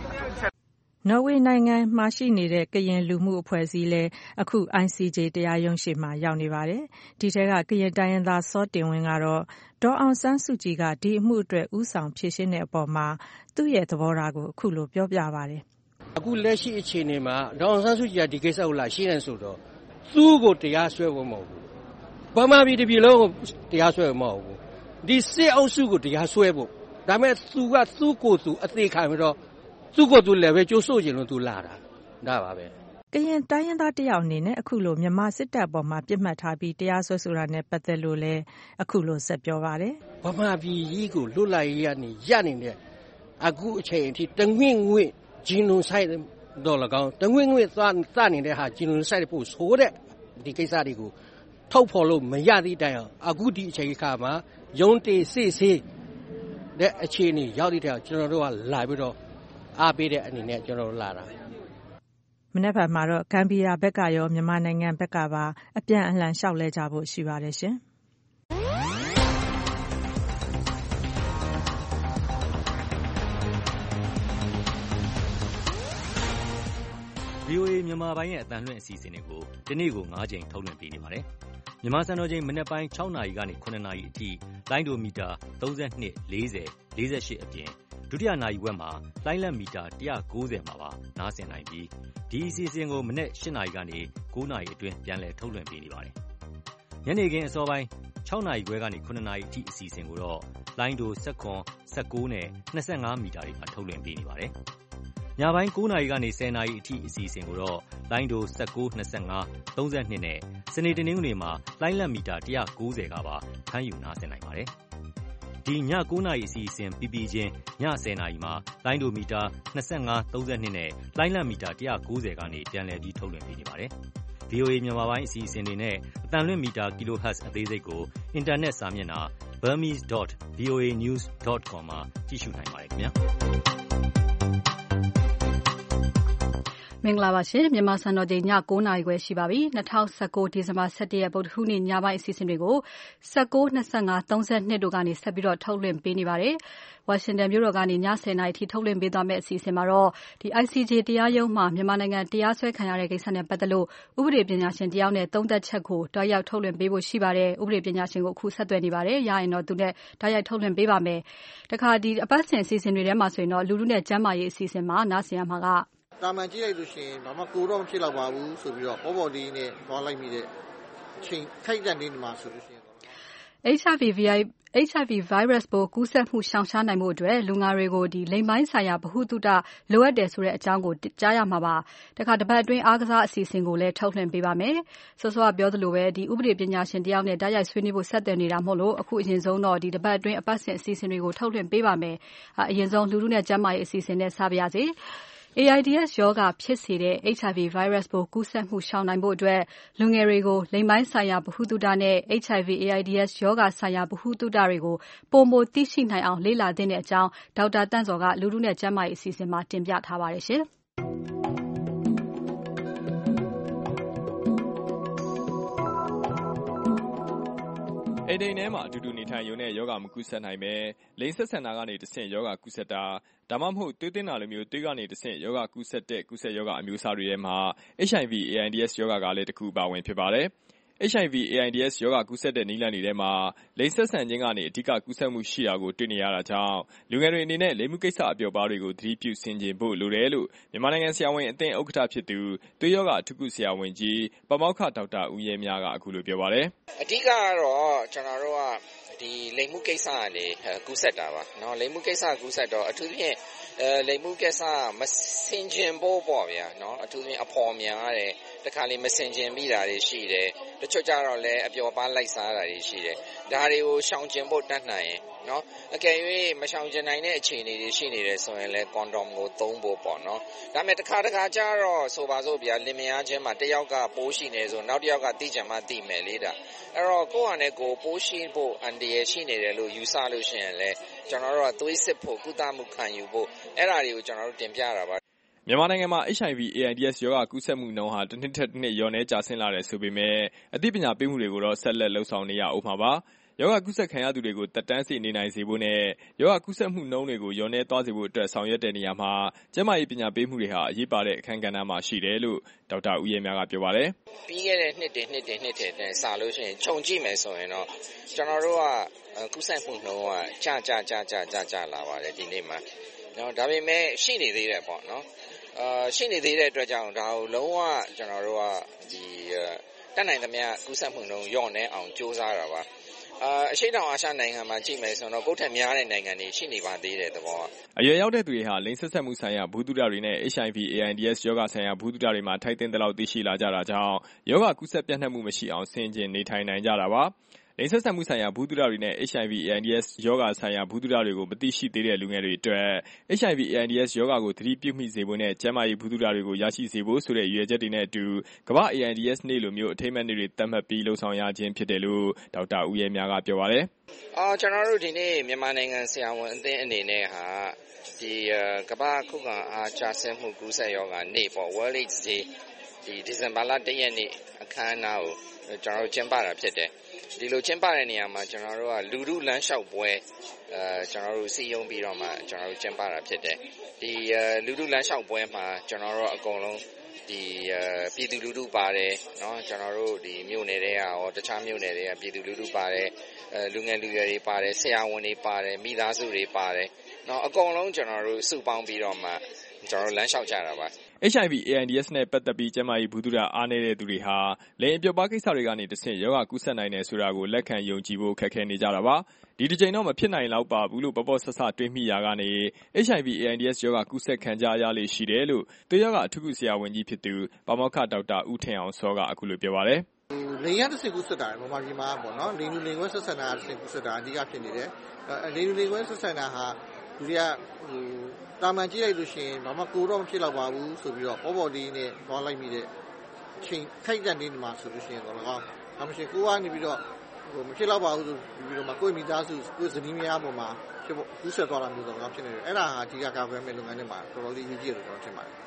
နော်ဝေနိုင်ငံမှာရှိနေတဲ့ကရင်လူမှုအဖွဲ့အစည်းလည်းအခု ICJ တရားရုံးရှေ့မှာရောက်နေပါတယ်။ဒီထဲကကရင်တိုင်းရင်းသားစောတင်ဝင်းကတော့ဒေါ်အောင်ဆန်းစုကြည်ကဒီအမှုအတွက်ဥဆောင်ဖြေရှင်းတဲ့အပေါ်မှာသူ့ရဲ့သဘောထားကိုအခုလိုပြောပြပါတယ်။အခုလက်ရှိအခြေအနေမှာဒေါ်အောင်ဆန်းစုကြည်ကဒီကိစ္စကိုလာရှင်းနေဆိုတော့သူ့ကိုတရားစွဲဖို့မဟုတ်ဘူး။ဗမာပြည်တစ်ပြည်လုံးကိုတရားစွဲဖို့မဟုတ်ဘူး။ဒီစစ်အုပ်စုကိုတရားစွဲဖို့ဒါပေမဲ့သူကသူ့ကိုယ်သူအသေးခံပြီးတော့သူ့ကိုယ်သူလည်းပဲကြိုးဆို့ခြင်းလို့သူလာတာဒါပါပဲကရင်တိုင်းရင်းသားတယောက်အနေနဲ့အခုလိုမြန်မာစစ်တပ်ပေါ်မှာပြစ်မှတ်ထားပြီးတရားစွဲဆိုတာနဲ့ပတ်သက်လို့လည်းအခုလိုဆက်ပြောပါတယ်ဗမာပြည်ကြီးကိုလွတ်လပ်ရေးကနေရနေတဲ့အခုအချိန်အထိတငွင့်ငွင့်ဂျီနိုဆိုက်တော့၎င်းတငွင့်ငွင့်သနေတဲ့ဟာဂျီနိုဆိုက်ဖို့ဆိုတဲ့ဒီကိစ္စတွေကိုထုတ်ဖော်လို့မရသည့်တိုင်အောင်အခုဒီအချိန်ခါမှာယုံတေးစေးစေးတဲ့အခြေအနေရောက်တဲ့တိုင်ကျွန်တော်တို့ကလာပြီးတော့အားပေးတဲ့အနေနဲ့ကျွန်တော်တို့လာတာမနက်ဖြန်မှာတော့ဂမ်ဘီယာဘက်ကရောမြန်မာနိုင်ငံဘက်ကပါအပြန်အလှန်လျှောက်လဲကြဖို့ရှိပါတယ်ရှင်။ VOA မြန်မာပိုင်းရဲ့အသံလွှင့်အစီအစဉ်တွေကိုဒီနေ့ကို9 ကြိမ်ထုတ်လွှင့်ပေးနေပါတယ်။မြန်မာစံတော်ချိန်မနက်ပိုင်း6 နာရီကနေ9 နာရီအထိလိုင်းဒိုမီတာ32 40 48အပြင်ဒုတိယနာရီဝက်မှာလိုင်းလက်မီတာ190မှာပါနားဆင်နိုင်ပြီးဒီအစီအစဉ်ကိုမနက်8 နာရီကနေ9 နာရီအတွင်းပြန်လည်ထုတ်လွှင့်ပေးနေပါတယ်။ညနေခင်းအစောပိုင်း6 နာရီခွဲကနေ9 နာရီအထိအစီအစဉ်ကိုတော့လိုင်းဒို19 19နဲ့25မီတာတွေမှာထုတ်လွှင့်ပေးနေပါတယ်။ညပိုင်း9 နာရီကနေ10 နာရီအထိအစီအစဉ်ကိုတော့လိုင်းဒို19 25 32နဲ့စနေတနင်္ဂနွေမှာလိုင်းလက်မီတာ190ကပါဖမ်းယူနားဆင်နိုင်ပါတယ်။ဒီည9 နာရီအစီအစဉ်ပြီးပြီးချင်းည10 နာရီမှာလိုင်းဒိုမီတာ25 32နဲ့လိုင်းလက်မီတာ190ကနေပြန်လည်ပြီးထုတ်လွှင့်ပေးနေပါတယ်။ VOA မြန်မာပိုင်းအစီအစဉ်တွေနဲ့အသံလွှင့်မီတာ kHz အသေးစိတ်ကိုအင်တာနက်စာမျက်နှာ burmese.voanews.com မှာကြည့်ရှုနိုင်ပါတယ်ခင်ဗျာ။မင်္ဂလာပါရှင်မြန်မာစံတော်ချိန်ည9 နာရီခွဲရှိပါပြီ2019ဒီဇင်ဘာ17ရက်ဗုဒ္ဓဟူးနေ့ညပိုင်းအစီအစဉ်တွေကို19 25 32တို့ကနေဆက်ပြီးတော့ထုတ်လွှင့်ပေးနေပါတယ်ဝါရှင်တန်မြို့တော်ကနေည10 နာရီထိထုတ်လွှင့်ပေးသွားမယ့်အစီအစဉ်မှာတော့ဒီ ICJ တရားရုံးမှာမြန်မာနိုင်ငံတရားစွဲခံရတဲ့ကိစ္စနဲ့ပတ်သက်လို့ဥပဒေပညာရှင်တယောက်နဲ့သုံးသပ်ချက်ကိုတွားရောက်ထုတ်လွှင့်ပေးဖို့ရှိပါတယ်ဥပဒေပညာရှင်ကိုအခုဆက်သွယ်နေပါတယ်ရရင်တော့သူနဲ့တွားရောက်ထုတ်လွှင့်ပေးပါမယ်တခါဒီအပတ်စဉ်အစီအစဉ်တွေထဲမှာဆိုရင်တော့လူလူနဲ့ကျန်းမာရေးအစီအစဉ်မှာနားဆင်ရမှာကတာမန်ကြည့်လိုက်လို့ရှိရင်ဘာမှကိုတော့မဖြစ်တော့ပါဘူးဆိုပြီးတော့ပေါ်ပေါ်လေးနဲ့သွားလိုက်မိတဲ့ချိန်ထိုက်တဲ့နေ့မှာဆိုလို့ရှိရင် HIV virus ပိုးကူးစက်မှုရှောင်ရှားနိုင်မှုအတွက်လူငါတွေကိုဒီလိမ်ပိုင်းဆိုင်ရာဗဟုသုတလိုအပ်တယ်ဆိုတဲ့အကြောင်းကိုကြားရမှာပါတခါတပတ်အတွင်းအားကစားအစီအစဉ်ကိုလည်းထုတ်လွှင့်ပေးပါမယ်စောစောကပြောသလိုပဲဒီဥပဒေပညာရှင်တယောက်နဲ့တိုက်ရိုက်ဆွေးနွေးဖို့ဆက်သွယ်နေတာမို့လို့အခုအရင်ဆုံးတော့ဒီတပတ်အတွင်းအပတ်စဉ်အစီအစဉ်တွေကိုထုတ်လွှင့်ပေးပါမယ်အရင်ဆုံးလူလူနဲ့ကျန်းမာရေးအစီအစဉ်နဲ့စပါရစေAIDS ရောဂါဖြစ်စေတဲ့ HIV virus ပိုးကူးစက်မှုရှောင်နိုင်ဖို့အတွက်လူငယ်တွေကိုလိင်ပိုင်းဆိုင်ရာဗဟုသုတနဲ့ HIV AIDS ရောဂါဆိုင်ရာဗဟုသုတတွေကိုပိုမိုသိရှိနိုင်အောင်လေ့လာသင့်တဲ့အကြောင်းဒေါက်တာတန့်စော်ကလူထုနဲ့ကျန်းမာရေးအစီအစဉ်မှာတင်ပြထားပါတယ်ရှင်။အိမ်ထဲမှာအတူတူနေထိုင်ရုံနဲ့ယောဂမကူးစက်နိုင်ပဲလိင်ဆက်ဆံတာကနေတဆင့်ယောဂကူးစက်တာဒါမှမဟုတ်သွေးသွင်းတာလိုမျိုးသွေးကနေတဆင့်ယောဂကူးစက်တဲ့ကူးစက်ယောဂအမျိုးအစားတွေထဲမှာ HIV AIDS ယောဂကလည်းတစ်ခုပါဝင်ဖြစ်ပါတယ်။ HIV AIDS ရောဂါကူးစက်တဲ့နည်းလမ်းတွေထဲမှာလိင်ဆက်ဆံခြင်းကနေအဓိကကူးစက်မှုရှိတာကိုတွေ့နေရတာကြောင့်လူငယ်တွေအနေနဲ့လိင်မှုကိစ္စအပျော်ပါးတွေကိုသတိပြုဆင်ခြင်ဖို့လိုတယ်လို့မြန်မာနိုင်ငံဆရာဝန်အသင်းဥက္ကဋ္ဌဖြစ်သူသွေးရောဂါအထူးကုဆရာဝန်ကြီးပမောက္ခဒေါက်တာဦးရဲမြကအခုလိုပြောပါတယ်။အဓိကကတော့ကျွန်တော်တို့ကဒီလိင်မှုကိစ္စကနေကူးစက်တာပါเนาะလိင်မှုကိစ္စကူးစက်တော့အထူးသဖြင့်လိင်မှုကိစ္စမဆင်ခြင်ဖို့ပေါ့ဗျာเนาะအထူးသဖြင့်အဖော်များတယ်တခါလေမဆင်ခြင်မိတာတွေရှိတယ်တချို့ကြတော့လည်းအပျော်ပါးလိုက်စားတာတွေရှိတယ်ဒါတွေကိုရှောင်ကျဉ်ဖို့တတ်နိုင်ရင်เนาะအကယ်၍မရှောင်ကျဉ်နိုင်တဲ့အခြေအနေတွေရှိနေတယ်ဆိုရင်လည်းကွန်ဒုံကိုသုံးဖို့ပေါ့เนาะဒါပေမဲ့တခါကြတော့ဆိုပါစို့ဗျာလင်မယားချင်းမှာတယောက်ကပိုးရှိနေဆိုနောက်တစ်ယောက်ကသိချင်မှသိမယ်လေဒါအဲ့တော့ကိုယ့်ဟာနဲ့ကိုယ်ပိုးရှိဖို့အန္တရာယ်ရှိနေတယ်လို့ယူဆလို့ရှိရင်လည်းကျွန်တော်တို့ကသွေးစစ်ဖို့ကုသမှုခံယူဖို့အဲ့ဒါတွေကိုကျွန်တော်တို့တင်ပြတာပါမြန်မာနိုင်ငံမှာ HIV AIDS ရောဂါကူးစက်မှုနှုန်းဟာတစ်နှစ်ထက်တစ်နှစ်လျော့နည်းကျဆင်းလာတယ်ဆိုပေမဲ့အသိပညာပေးမှုတွေကိုတော့ဆက်လက်လှုံ့ဆော်နေရအောင်မှာပါယောဂကူးစက်ခံရသူတွေကိုတက်တန်းစီနေနိုင်စေဖို့နဲ့ယောဂကူးစက်မှုနှုန်းတွေကိုလျော့နည်းသွားစေဖို့အတွက်ဆောင်ရွက်တဲ့နေရာမှာကျန်းမာရေးပညာပေးမှုတွေဟာအရေးပါတဲ့အခန်းကဏ္ဍမှာရှိတယ်လို့ဒေါက်တာဦးရဲမြကပြောပါတယ်။ပြီးခဲ့တဲ့နှစ်တွေစလို့ရှိရင်ခြုံကြည့်မယ်ဆိုရင်တော့ကျွန်တော်တို့ကကူးစက်မှုနှုန်းကကျလာပါတယ်ဒီနေ့မှာ။နော်ဒါပေမဲ့ရှိနေသေးတယ်ပေါ့နော်။ရှိနေသေးတဲ့အတွက်ကြောင့်ဒါကိုလုံးဝကျွန်တော်တို့ကဒီတက်နိုင်သမျှကူးစက်မှုနှုန်းလျော့နည်းအောင်ကြိုးစားတာပါအရှိတောင်အာရှနိုင်ငံမှာကြည့်မယ်ဆိုတော့ကိုယ့်ထက်များတဲ့နိုင်ငံတွေရှိနေပါသေးတဲ့သဘောအရွယ်ရောက်တဲ့သူတွေဟာလိင်ဆက်ဆက်မှုဆိုင်ရာဘူးတုဒတွေနဲ့ HIV AIDS ရောဂါဆိုင်ရာဘူးတုဒတွေမှာထိုက်သင့်တဲ့လောက်သိရှိလာကြတာကြောင့်ယောဂကူးစက်ပြန့်နှံ့မှုမရှိအောင်ဆင်ခြင်နေထိုင်နိုင်ကြတာပါလိင်ဆက်ဆံမှုဆိုင်ရာဘူးတုဒတွေနဲ့ HIV/AIDS ရောဂါဆိုင်ရာဘူးတုဒတွေကိုမသိရှိသေးတဲ့လူငယ်တွေအတွက် HIV/AIDS ရောဂါကိုသတိပြုမိစေဖို့နဲ့ကျန်းမာရေးဘူးတုဒတွေကိုရရှိစေဖို့ဆိုတဲ့ရည်ရွယ်ချက်တွေနဲ့အတူကမ္ဘာ့ AIDS နေ့လိုမျိုးအထိမ်းအမှတ်နေ့တွေသတ်မှတ်ပြီးလှုံ့ဆော်ရခြင်းဖြစ်တယ်လို့ဒေါက်တာဦးရဲမြပြောပါတယ်။ကျွန်တော်တို့ဒီနေ့မြန်မာနိုင်ငံဆရာဝန်အသင်းအနေနဲ့ဟာဒီကမ္ဘာခုခံအားကျဆင်းမှုကူးစက်ရောဂါနေ့ပေါ့ World AIDS Day ဒီဒီဇင်ဘာလ1ရက်နေ့အခမ်းအနားကိုကျွန်တော်တို့ကျင်းပတာဖြစ်တယ်။ဒီလိုကျင်းပတဲ့နေရာမှာကျွန်တော်တို့ကလူထုလမ်းလျှောက်ပွဲကျွန်တော်တို့စီယုံပြီးတော့မှကျွန်တော်တို့ကျင်းပတာဖြစ်တယ်။ဒီလူထုလမ်းလျှောက်ပွဲမှာကျွန်တော်တို့အကုန်လုံးဒီပြည်သူလူထုပါတယ်เนาะကျွန်တော်တို့ဒီမြို့နယ်တွေကရောတခြားမြို့နယ်တွေကပြည်သူလူထုပါတယ်လူငယ်လူရွယ်တွေပါတယ်ဆရာဝန်တွေပါတယ်မိသားစုတွေပါတယ်เนาะအကုန်လုံးကျွန်တော်တို့စုပေါင်းပြီးတော့မှကျွန်တော်လမ်းလျှောက်ကြတာပါ HIV/AIDS နဲ့ပတ်သက်ပြီးကျန်းမာရေးဘူးတုဒအားနည်းတဲ့သူတွေဟာလိင်အပျော်ပါးကိစ္စတွေကနေတဆင့်ရောဂါကူးစက်နိုင်တယ်ဆိုတာကိုလက်ခံယုံကြည်ဖို့ခက်ခဲနေကြတာပါဒီတစ်ချိန်တော့မဖြစ်နိုင်လောက်ပါဘူးလို့ပေါ့ဆဆတွေးမိရာကနေ HIV/AIDS ရောဂါကူးစက်ခံကြရလေရှိတယ်လို့သွေးရောဂါအထူးကုဆရာဝန်ကြီးဖြစ်သူပါမောက္ခဒေါက်တာဦးထင်အောင်စောကအခုလိုပြောပါတယ်လိင်ရတစ်ဆင့်ကူးစက်တာဗမာပြည်မှာပေါ့နော်လိင်လူလိင်ခွဲဆက်ဆံတာတစ်ဆင့်ကူးစက်တာအဓိကဖြစ်နေတယ်လိင်လူလိင်ခွဲဆက်ဆံတာဟာလူတွေကတာမန်ကြည့်လိုက်လို့ရှိရင်ဘာမှကိုတော့မဖြစ်တော့ပါဘူးဆိုပြီးတော့ပေါ်လေးနဲ့သွားလိုက်မိတဲ့ချိန်ထိုက်တဲ့နေ့မှာဆိုလို့ရှိရင်တော့၎င်းဒါမှရှိကိုကနေပြီးတော့မဖြစ်တော့ပါဘူးဆိုပြီးတော့ကိုယ့်မိသားစုကိုယ့်ဇနီးမယားပေါ်မှာဖြစ်ဖို့ကူးစက်သွားတာမျိုးတော့ဖြစ်နေတယ်အဲ့ဒါဟာအဓိကကာကွယ်မဲ့လုပ်ငန်းတွေမှာတော်တော်လေးရည်ကြည်တယ်လို့ထင်ပါတယ်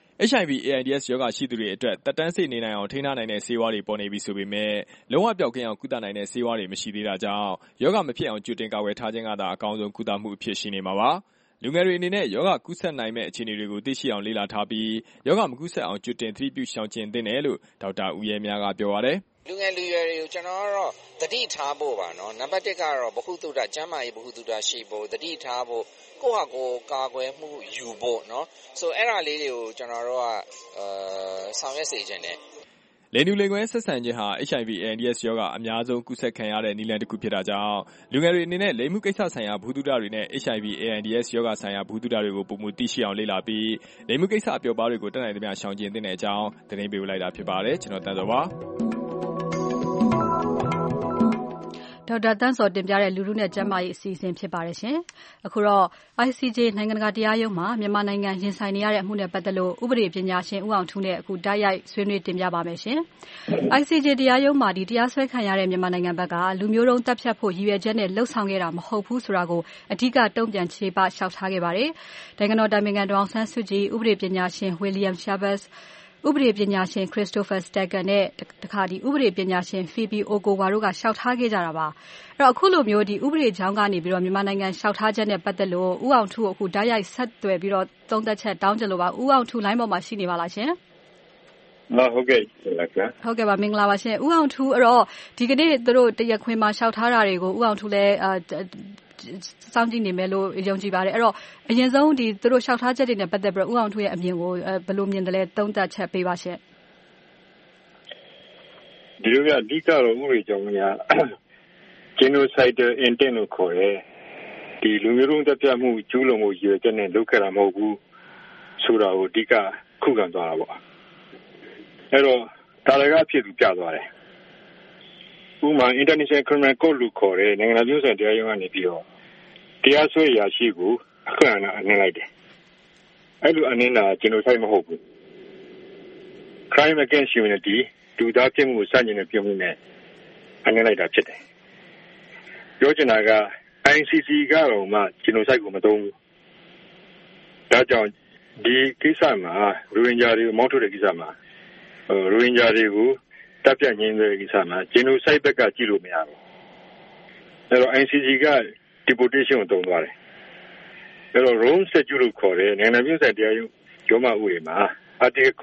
HIV/AIDS ရောဂါရှိသူတွေအတွက်တက်တန်းစေနေနိုင်အောင်ထိန်းထားနိုင်တဲ့ဆေးဝါးတွေပေါ်နေပြီဆိုပေမဲ့လုံးဝပျောက်ကင်းအောင်ကုသနိုင်တဲ့ဆေးဝါးတွေမရှိသေးတာကြောင့်ရောဂါမဖြစ်အောင်ကြိုတင်ကာကွယ်ထားခြင်းကသာအကောင်းဆုံးကုသမှုအဖြစ်ရှိနေမှာပါလူငယ်တွေအနေနဲ့ယောဂကူးစက်နိုင်မဲ့အခြေအနေတွေကိုသိရှိအောင်လေ့လာထားပြီးယောဂမကူးစက်အောင်ကြိုတင်သတိပြုရှောင်ကျဉ်သင့်တယ်လို့ဒေါက်တာဦးရဲမြကပြောပါတယ်လူငယ်လူရွယ်တွေကိုကျွန်တော်ကတော့သတိထားဖို့ပါနော်နံပါတ်1ကတော့ဘဟုသုတကျန်းမာရေးဘဟုသုတရှိဖို့သတိထားဖို့ကိုယ့်ဟာကိုယ်ကာကွယ်မှုယူဖို့နော်ဆိုအဲ့ဒါလေးတွေကိုကျွန်တော်တို့ကဆောင်ရွက်စေချင်တယ်လိင်တူလိင်ကွဲဆက်ဆံခြင်းဟာ HIV/AIDS ရောဂါအများဆုံးကူးစက်ခံရတဲ့နည်းလမ်းတစ်ခုဖြစ်တာကြောင့်လူငယ်တွေအနေနဲ့လိင်မှုကိစ္စဆိုင်ရာဘူးတုဒတွေနဲ့ HIV/AIDS ရောဂါဆိုင်ရာဘူးတုဒတွေကိုပုံမှန်သိရှိအောင်လေ့လာပြီးလိင်မှုကိစ္စအပျော်ပါးတွေကိုတတ်နိုင်သမျှရှောင်ကျဉ်သင့်တဲ့အကြောင်းသတင်းပေးလိုက်တာဖြစ်ပါတယ်ကျွန်တော်တန်းစောပါဒေါက်တာတန်းစောတင်ပြတဲ့လူထုနဲ့ကျန်းမာရေးအစီအစဉ်ဖြစ်ပါတယ်ရှင်။အခုတော့ ICJ နိုင်ငံတကာတရားရုံးမှာမြန်မာနိုင်ငံရင်ဆိုင်နေရတဲ့အမှုနဲ့ပတ်သက်လို့ဥပဒေပညာရှင်ဦးအောင်ထူးနဲ့အခုတိုက်ရိုက်ဆွေးနွေးတင်ပြပါမယ်ရှင်။ ICJ တရားရုံးမှာတရားစွဲခံရတဲ့မြန်မာနိုင်ငံဘက်ကလူမျိုးတုံးတပ်ဖြတ်ဖို့ရည်ရွယ်ချက်နဲ့လှုပ်ဆောင်ခဲ့တာမဟုတ်ဘူးဆိုတာကိုအဓိကတုံ့ပြန်ချေပလျှောက်ထားခဲ့ပါတယ်။နိုင်ငံတော်တိုင်ပင်ခံဒေါ်အောင်ဆန်းစုကြည်ဥပဒေပညာရှင် William Schabasဥပဒေပညာရှင် Christopher Steger နဲ့တခါဥပဒေပညာရှင် Phoebe Okowa တို့ကလျှောက်ထားခဲ့ကြတာပါ။အဲ့တော့အခုလိုမျိုးဥပဒေကြောင်းကနေပြီးတော့မြန်မာနိုင်ငံလျှောက်ထားချက်နဲ့ပတ်သက်လို့ဦးအောင်ထူးအခုဓာတ်ရိုက်ဆက်သွယ်ပြီးတော့သုံးသပ်ချက်တောင်းကြလို့ပါဦးအောင်ထူး line ပေါ်မှာရှိနေပါလားရှင်ဟုတ်ကဲ့ဟုတ်ကဲ့ပါမင်္ဂလာပါရှင်ဦးအောင်ထူးအဲ့တော့ဒီကနေ့သူတို့တရားခွင်မှာလျှောက်ထားတာတွေကိုဦးအောင်ထူးလည်းစောင့်ကြည့်နေမယ်လို့ယုံကြည်ပါတယ်အဲ့တော့အရင်ဆုံးသူတို့လျှောက်ထားချက်တွေနဲ့ပတ်သက်ပြီးဦးအောင်ထူးရဲ့အမြင်ကိုဘယ်လိုမြင်တယ်လဲသုံးသပ်ချက်ပေးပါရှင်ဒီလိုကအဓိကတော့ဥပဒေကြောင်းကgenocidal intent လို့ခေါ်တယ်ဒီလူမျိုးတုံးတပ်ဖြတ်မှုကျူးလွန်မှုရည်ရွယ်ချက်နဲ့လုပ်ခဲ့တာမဟုတ်ဘူးဆိုတာကိုအဓိကခုခံသွားတာပေါ့အဲ့တော့ဒါလည်းအဖြစ်သူပြသွားတယ်ဥပမာ International Criminal Court လို့ခေါ်တဲ့နိုင်ငံတကာမျိုးဆိုင်တရားရုံးကနေပြီးတော့တရားစွဲရာရှိကိုအခမ်းအနားအနှင်းလိုက်တယ်အဲ့လိုအနှင်းတာ genocide မဟုတ်ဘူး crime against humanity လူသားဖြစ်မှုကိုစတင်တဲ့ပြုမှုနဲ့အနှင်းလိုက်တာဖြစ်တယ်ပြောချင်တာက ICC ကတော့မှ genocide ကိုမသုံးဘူးဒါကြောင့်ဒီကိစ္စမှာရိုဟင်ဂျာတွေကိုမောင်းထုတ်တဲ့ကိစ္စမှာရိုဟင်ဂျာတွေကိုတပ်ဖြတ်ငြိမ်းတဲ့ကိစ္စမှာ genocide ဘက်ကကြည့်လို့မရဘူးအဲ့တော့ ICC က deportation ကိုသုံးသွားတယ်အဲ့တော့ Rome Statute လို့ခေါ်တဲ့နိုင်ငံပြည်ဆိုင်တရားရုံးရောမဥပဒေမှာ Article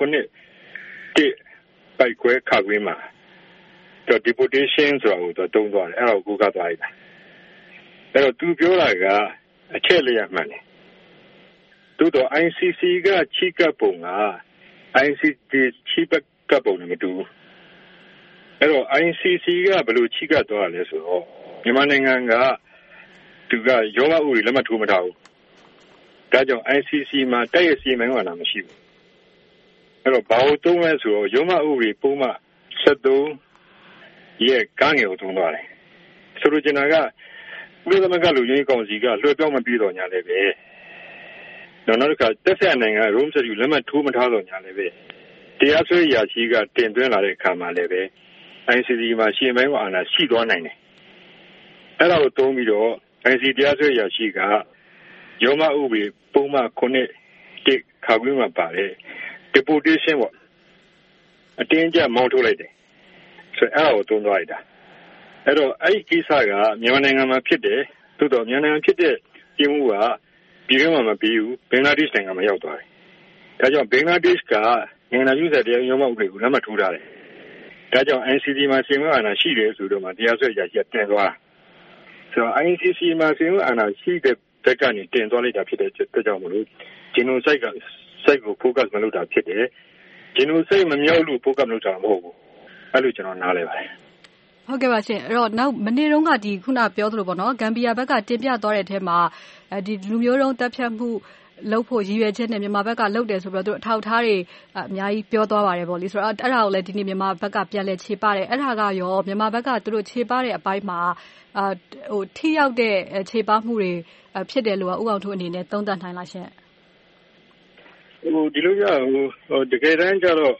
9 ပိုက်ခွဲခါခွင်းမှာ deportation ဆိုတာကိုသုံးသွားတယ်အဲ့ဒါကိုကိုးကားသွားလိုက်တာအဲ့တော့သူပြောတာကအချက်လေးရမှန်တယ်သို့တော့ ICC ကချိကပ်ပုံက ICC ချိကပ်ပုံနဲ့မတူဘူးအဲ့တော့ ICC ကဘယ်လိုချိကပ်သွားလဲဆိုတော့မြန်မာနိုင်ငံကသူကရောမဥပဒေလက်မှတ်ထိုးမထားဘူးဒါကြောင့် ICC မှာတိုက်ရိုက်စီမံခန့်ခွဲတာမရှိဘူးအဲ့တော့ဘာလို့သုံးလဲဆိုတော့ရောမဥပဒေပုံမှန်73ရဲ့ကငယ်ကိုသုံးသွားတယ်ဆိုလိုချင်တာကကုလသမဂ္ဂလူကြီးကောင်စီကလွှဲပြောင်းမပြီးတော့ညာလည်းပဲနောက်တစ်ခါတက်ဆက်နိုင်ငံရုံးစတူလက်မှတ်ထိုးမထားတော့ညာလည်းပဲတရားစွဲရာရှိကတင်သွင်းလာတဲ့အခါမှာလည်းပဲ ICC မှာရှင်ပိုင်းအာဏာရှိသွားနိုင်တယ်အဲ့ဒါကိုသုံးပြီးတော့ ICC တရားစွဲရာရှိကရောမဥပဒေပုံမှန်9တိခါခွင့်မှာပါတယ် deportation ပေါ့အတင်းကျပ်မောင်းထုတ်လိုက်တယ်ဆိုတော့အဲ့ဒါကိုသုံးသွားလိုက်တာအဲ့တော့အဲ့ဒီကိစ္စကမြန်မာနိုင်ငံမှာဖြစ်တယ်သို့တော့မြန်မာနိုင်ငံဖြစ်တဲ့ပြည်မှုကပြည်တွင်းမှာမပြီးဘူးဘင်္ဂလားဒေ့ရှ်နိုင်ငံမှာရောက်သွားတယ်ဒါကြောင့်ဘင်္ဂလားဒေ့ရှ်ကနိုင်ငံရေးဆက်တရားရုံးမှဥပဒေကိုလက်မှတ်ထိုးထားတယ်ဒါကြောင့် ICC မှာရှင်ပိုင်းအာဏာရှိတယ်ဆိုတော့မှတရားစွဲရာရှိတင်သွားဆိုတော့ ICC မှာရှင်ပိုင်းအာဏာရှိတဲ့ဘက်ကနေတင်သွားလိုက်တာဖြစ်တဲ့အတွက်ကြောင့်မလို့ genocide က site ကို focus မလုပ်တာဖြစ်တယ် genocide မမြောက်လို့ focus မလုပ်တာမဟုတ်ဘူးအဲ့လိုကျွန်တော်နားလည်ပါတယ်ဟုတ်ကဲ့ပါရှင်အဲ့တော့နောက်မနေ့တုန်းကဒီခုနပြောသလိုပေါ့နော်ဂမ်ဘီယာဘက်ကတင်ပြသွားတဲ့အထက်မှာဒီလူမျိုးတုံးတပ်ဖြတ်မှုလုပ်ဖို့ရည်ရွယ်ချက်နဲ့မြန်မာဘက်ကလုပ်တယ်ဆိုပြီးတော့သူအထောက်ထားတွေအများကြီးပြောသွားပါတယ်ပေါ့လေဆိုတော့အဲ့ဒါကိုလည်းဒီနေ့မြန်မာဘက်ကပြန်လဲခြေပါတယ်အဲ့ဒါကရောမြန်မာဘက်ကသူတို့ခြေပါတဲ့အပိုင်းမှာထိရောက်တဲ့ခြေပါမှုတွေဖြစ်တယ်လို့ဥအောင်ထုအနေနဲ့သုံးသပ်နိုင်လားရှင်ဒီလိုတကယ်တမ်းကျတော့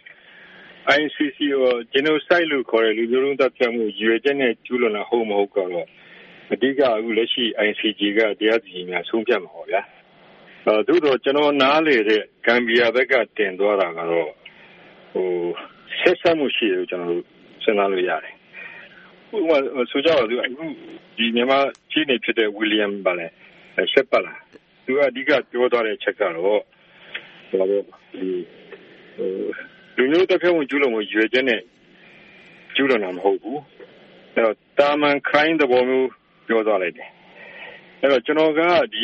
ICC ကို genocide လို့ခေါ်တဲ့လူမျိုးတုံးတပ်ဖြတ်မှုရည်ရွယ်ချက်နဲ့ကျူးလွန်တာဟုတ်မဟုတ်ကတော့အဓိကအခုလက်ရှိ ICC ကတရားစီရင်များဆုံးဖြတ်မှာပေါ့ဗျာသို့တော့ကျွန်တော်နားလေတဲ့ဂမ်ဘီယာဘက်ကတင်သွားတာကတော့ဆက်ဆက်မှုရှိတယ်ကျွန်တော်တို့စဉ်းစားလို့ရတယ်ဥပမာဆိုကြပါစို့အခုဒီမြန်မာကြီးနေဖြစ်တဲ့ဝီလီယမ်ပါလေဆက်ပါလားသူကအဓိကပြောသွားတဲ့ချက်ကတော့ဒီလူမျိုးတပ်ဖြတ်မှုကျူးလွန်မှုရွေချက်နဲ့ကျူးလွန်တာမဟုတ်ဘူးအဲ့တော့တာမန်ခိုင်းတဲ့ဘောမျိုးပြောသွားလိုက်တယ်အဲ့တော့ကျွန်တော်ကဒီ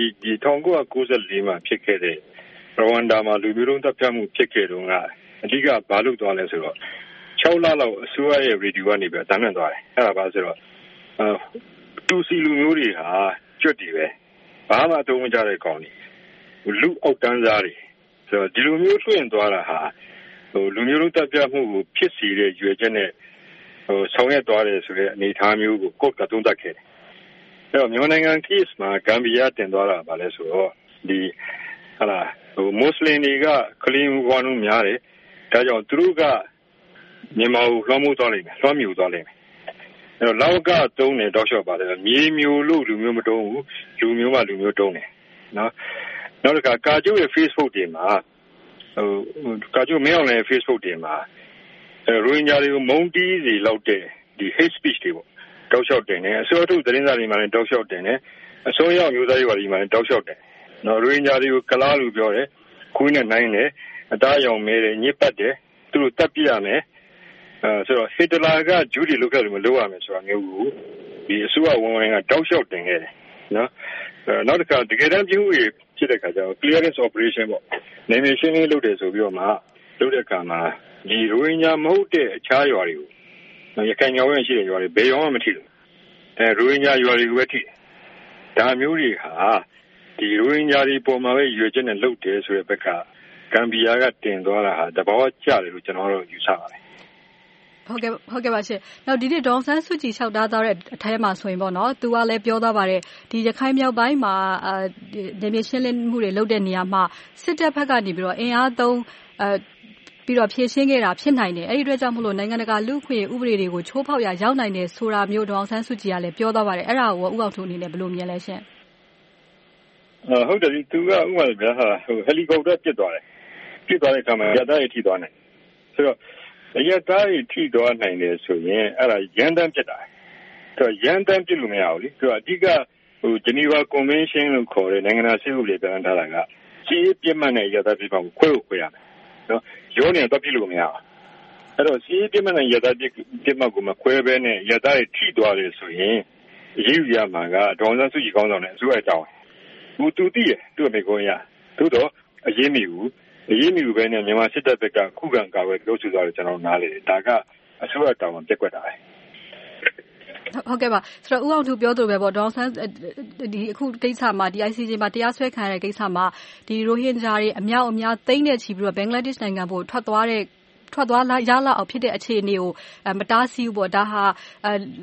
1994မှာဖြစ်ခဲ့တဲ့ရဝမ်ဒါမှာလူမျိုးတုံးတပ်ဖြတ်မှုဖြစ်ခဲ့တုန်းကအဓိကဘာလို့သွားလဲဆိုတော့6လလောက်အစိုးရရဲ့ရေဒီယိုကနေပဲတမ်းမှန်သွားတယ်အဲ့ဒါဘာဆိုတော့တူစီလူမျိုးတွေဟာကျွတ်တည်ပဲဘာမှအသုံးမကျတဲ့ကောင်တွေလူအောက်တန်းစားတွေဆိုတော့ဒီလိုမျိုးထွင်သွားတာဟာလူမျိုးလုံးတပ်ဖြတ်မှုကိုဖြစ်စီတဲ့ရွေချက်နဲ့ဆောင်ရွက်သွားတယ်ဆိုတဲ့အနေအထားမျိုးကိုကော့ကသုံးသပ်ခဲ့တယ်အဲ့တော့မြန်မာနိုင်ငံ case မှာဂမ်ဘီယာတင်သွားတာဗာလဲဆိုတော့ဒီမွတ်စလင်တွေကကလီဝါနုများတယ်ဒါကြောင့်သူတို့ကမြန်မာကိုလွှမ်းမိုးသွားလိမ့်မယ်လွှမ်းမြူသွားလိမ့်မယ်အဲ့တော့လောက်ကတုံးတယ်တောက်လျှောက်ပါတယ်မြေမျိုးလို့လူမျိုးမတုံးဘူးလူမျိုးမှလူမျိုးတုံးတယ်နော်နောက်တစ်ခါကာကျိုးရဲ့ Facebook တွေမှာကာကျိုးမင်းအောင်လည်း Facebook တွေမှာရိုဟင်ဂျာတွေကိုမုန်းတီးစီလောက်တဲ့ဒီ hate speech တွေပေါ့တောက်လျှောက်တင်တယ်အစိုးရထုတ်သတင်းစာတွေမှာလည်းတောက်လျှောက်တင်တယ်အစိုးရမျိုးသားရေးဝါဒီမှာလည်းတောက်လျှောက်တယ်နော်ရိုဟင်ဂျာတွေကိုကလားလို့ပြောတယ်ခွေးနဲ့နိုင်တယ်အသားရောင်မဲတယ်ညစ်ပတ်တယ်သူတို့တပ်ပြရမယ်ဆိုတော့ဟစ်တလာကဂျူးတွေလုပ်ခဲ့လို့မလုပ်ရမယ်ဆိုတာမျိုးကိုဒီအစိုးရဝန်ဝင်ကတောက်လျှောက်တင်ခဲ့တယ်နော်နောက်တစ်ခါတကယ်တမ်းပြမှုတွေဖြစ်တဲ့ခါကျတော့ clearance operation ပေါ့နေမရှင်းလေးလုပ်တယ်ဆိုပြီးတော့မှလုပ်တဲ့အခါမှာဒီရိုဟင်ဂျာမဟုတ်တဲ့အခြားရွာတွေကိုရခိုင်မြောက်ပိုင်းရှိတဲ့ရွာတွေဘယ်ရွာမှမထိဘူးရိုဟင်ဂျာရွာတွေကိုပဲထိဒါမျိုးတွေဟာဒီရိုဟင်ဂျာတွေပေါ်မှာပဲရွေချက်နဲ့လုပ်တယ်ဆိုတဲ့ဘက်ကဂမ်ဘီယာကတင်သွားတာဟာတဘာဝကျတယ်လို့ကျွန်တော်တို့ယူဆပါတယ်ဟုတ်ကဲ့ပါရှင်နောက်ဒီနေ့ဒေါအောင်ဆန်းစုကြည်လျှောက်ထားတဲ့အထဲမှာဆိုရင်ပေါ့နော်သူကလည်းပြောသွားပါတယ်ဒီရခိုင်မြောက်ပိုင်းမှာနေမြေရှင်းလင်းမှုတွေလုပ်တဲ့နေရာမှာစစ်တပ်ဘက်ကနေပြီးတော့အင်အားသုံးပြီးတော့ဖြည့်ရှင်းခဲ့တာဖြစ်နိုင်တယ်အဲ့ဒီအတွက်ကြောင့်မလို့နိုင်ငံတကာလူ့အခွင့်အရေးဥပဒေတွေကိုချိုးဖောက်ရရောက်နိုင်တယ်ဆိုတာမျိုးဒေါအောင်ဆန်းစုကြည်ကလည်းပြောသွားပါတယ်အဲ့ဒါကိုဥအောင်ထုအနေနဲ့ဘယ်လိုမြင်လဲရှင်ဟုတ်တယ်သူကဥပမာဗျာဟယ်လီကော်ပတာပြစ်သွားတယ်ပြစ်သွားတဲ့အခါမှာရတားရထိသွားနိုင်ဆိုတော့ရတားရထိသွားနိုင်တယ်ဆိုရင်အဲ့ဒါရန်တမ်းပြစ်တာဆိုတော့ရန်တမ်းပြစ်လို့မရဘူးလေသူကအဓိကဂျနီဗာကွန်ဗင်းရှင်းလို့ခေါ်တဲ့နိုင်ငံသားစစ်ဥပဒေပြန်ထားတာကစီးပြစ်မှတ်နဲ့ရတားပြစ်ပါကိုခွဲရမယ်နော်ရုံးနေတော့ပြစ်လို့မရဘူးအဲ့တော့စီးပြစ်မှတ်နဲ့ရတားပြစ်မှတ်ကိုမခွဲဘဲနဲ့ရတားရထိသွားတယ်ဆိုရင်အရေးယူရမှာကဒေါ်စန်းစုကြည်ကောင်းဆောင်တဲ့အစိုးရအကြောင်းသူတည်ရသူ့အမေကိုရသို့တော့အရေးမီဘူးပဲနဲ့မြန်မာစစ်တပ်ဘက်ကခုခံကာဝယ်ပြောဆိုသွားတယ်ကျွန်တော်နားလေဒါကအစိုးရတောင်းပြက်ကွက်တာပဲဟုတ်ကဲ့ပါဆိုတော့ဦးအောင်သူပြောသလိုပဲပေါ့ဒေါ်ဆန်းဒီအခုကိစ္စမှာဒီ ICJ မှာတရားစွဲခံရတဲ့ကိစ္စမှာဒီရိုဟင်ဂျာတွေအများသိန်းနဲ့ချီပြီးတော့ဘင်္ဂလားဒေ့ရှ်နိုင်ငံကိုထွက်သွားရလောက်အောင်ဖြစ်တဲ့အခြေအနေကိုမတားဆီးဘူးပေါ့ဒါဟာ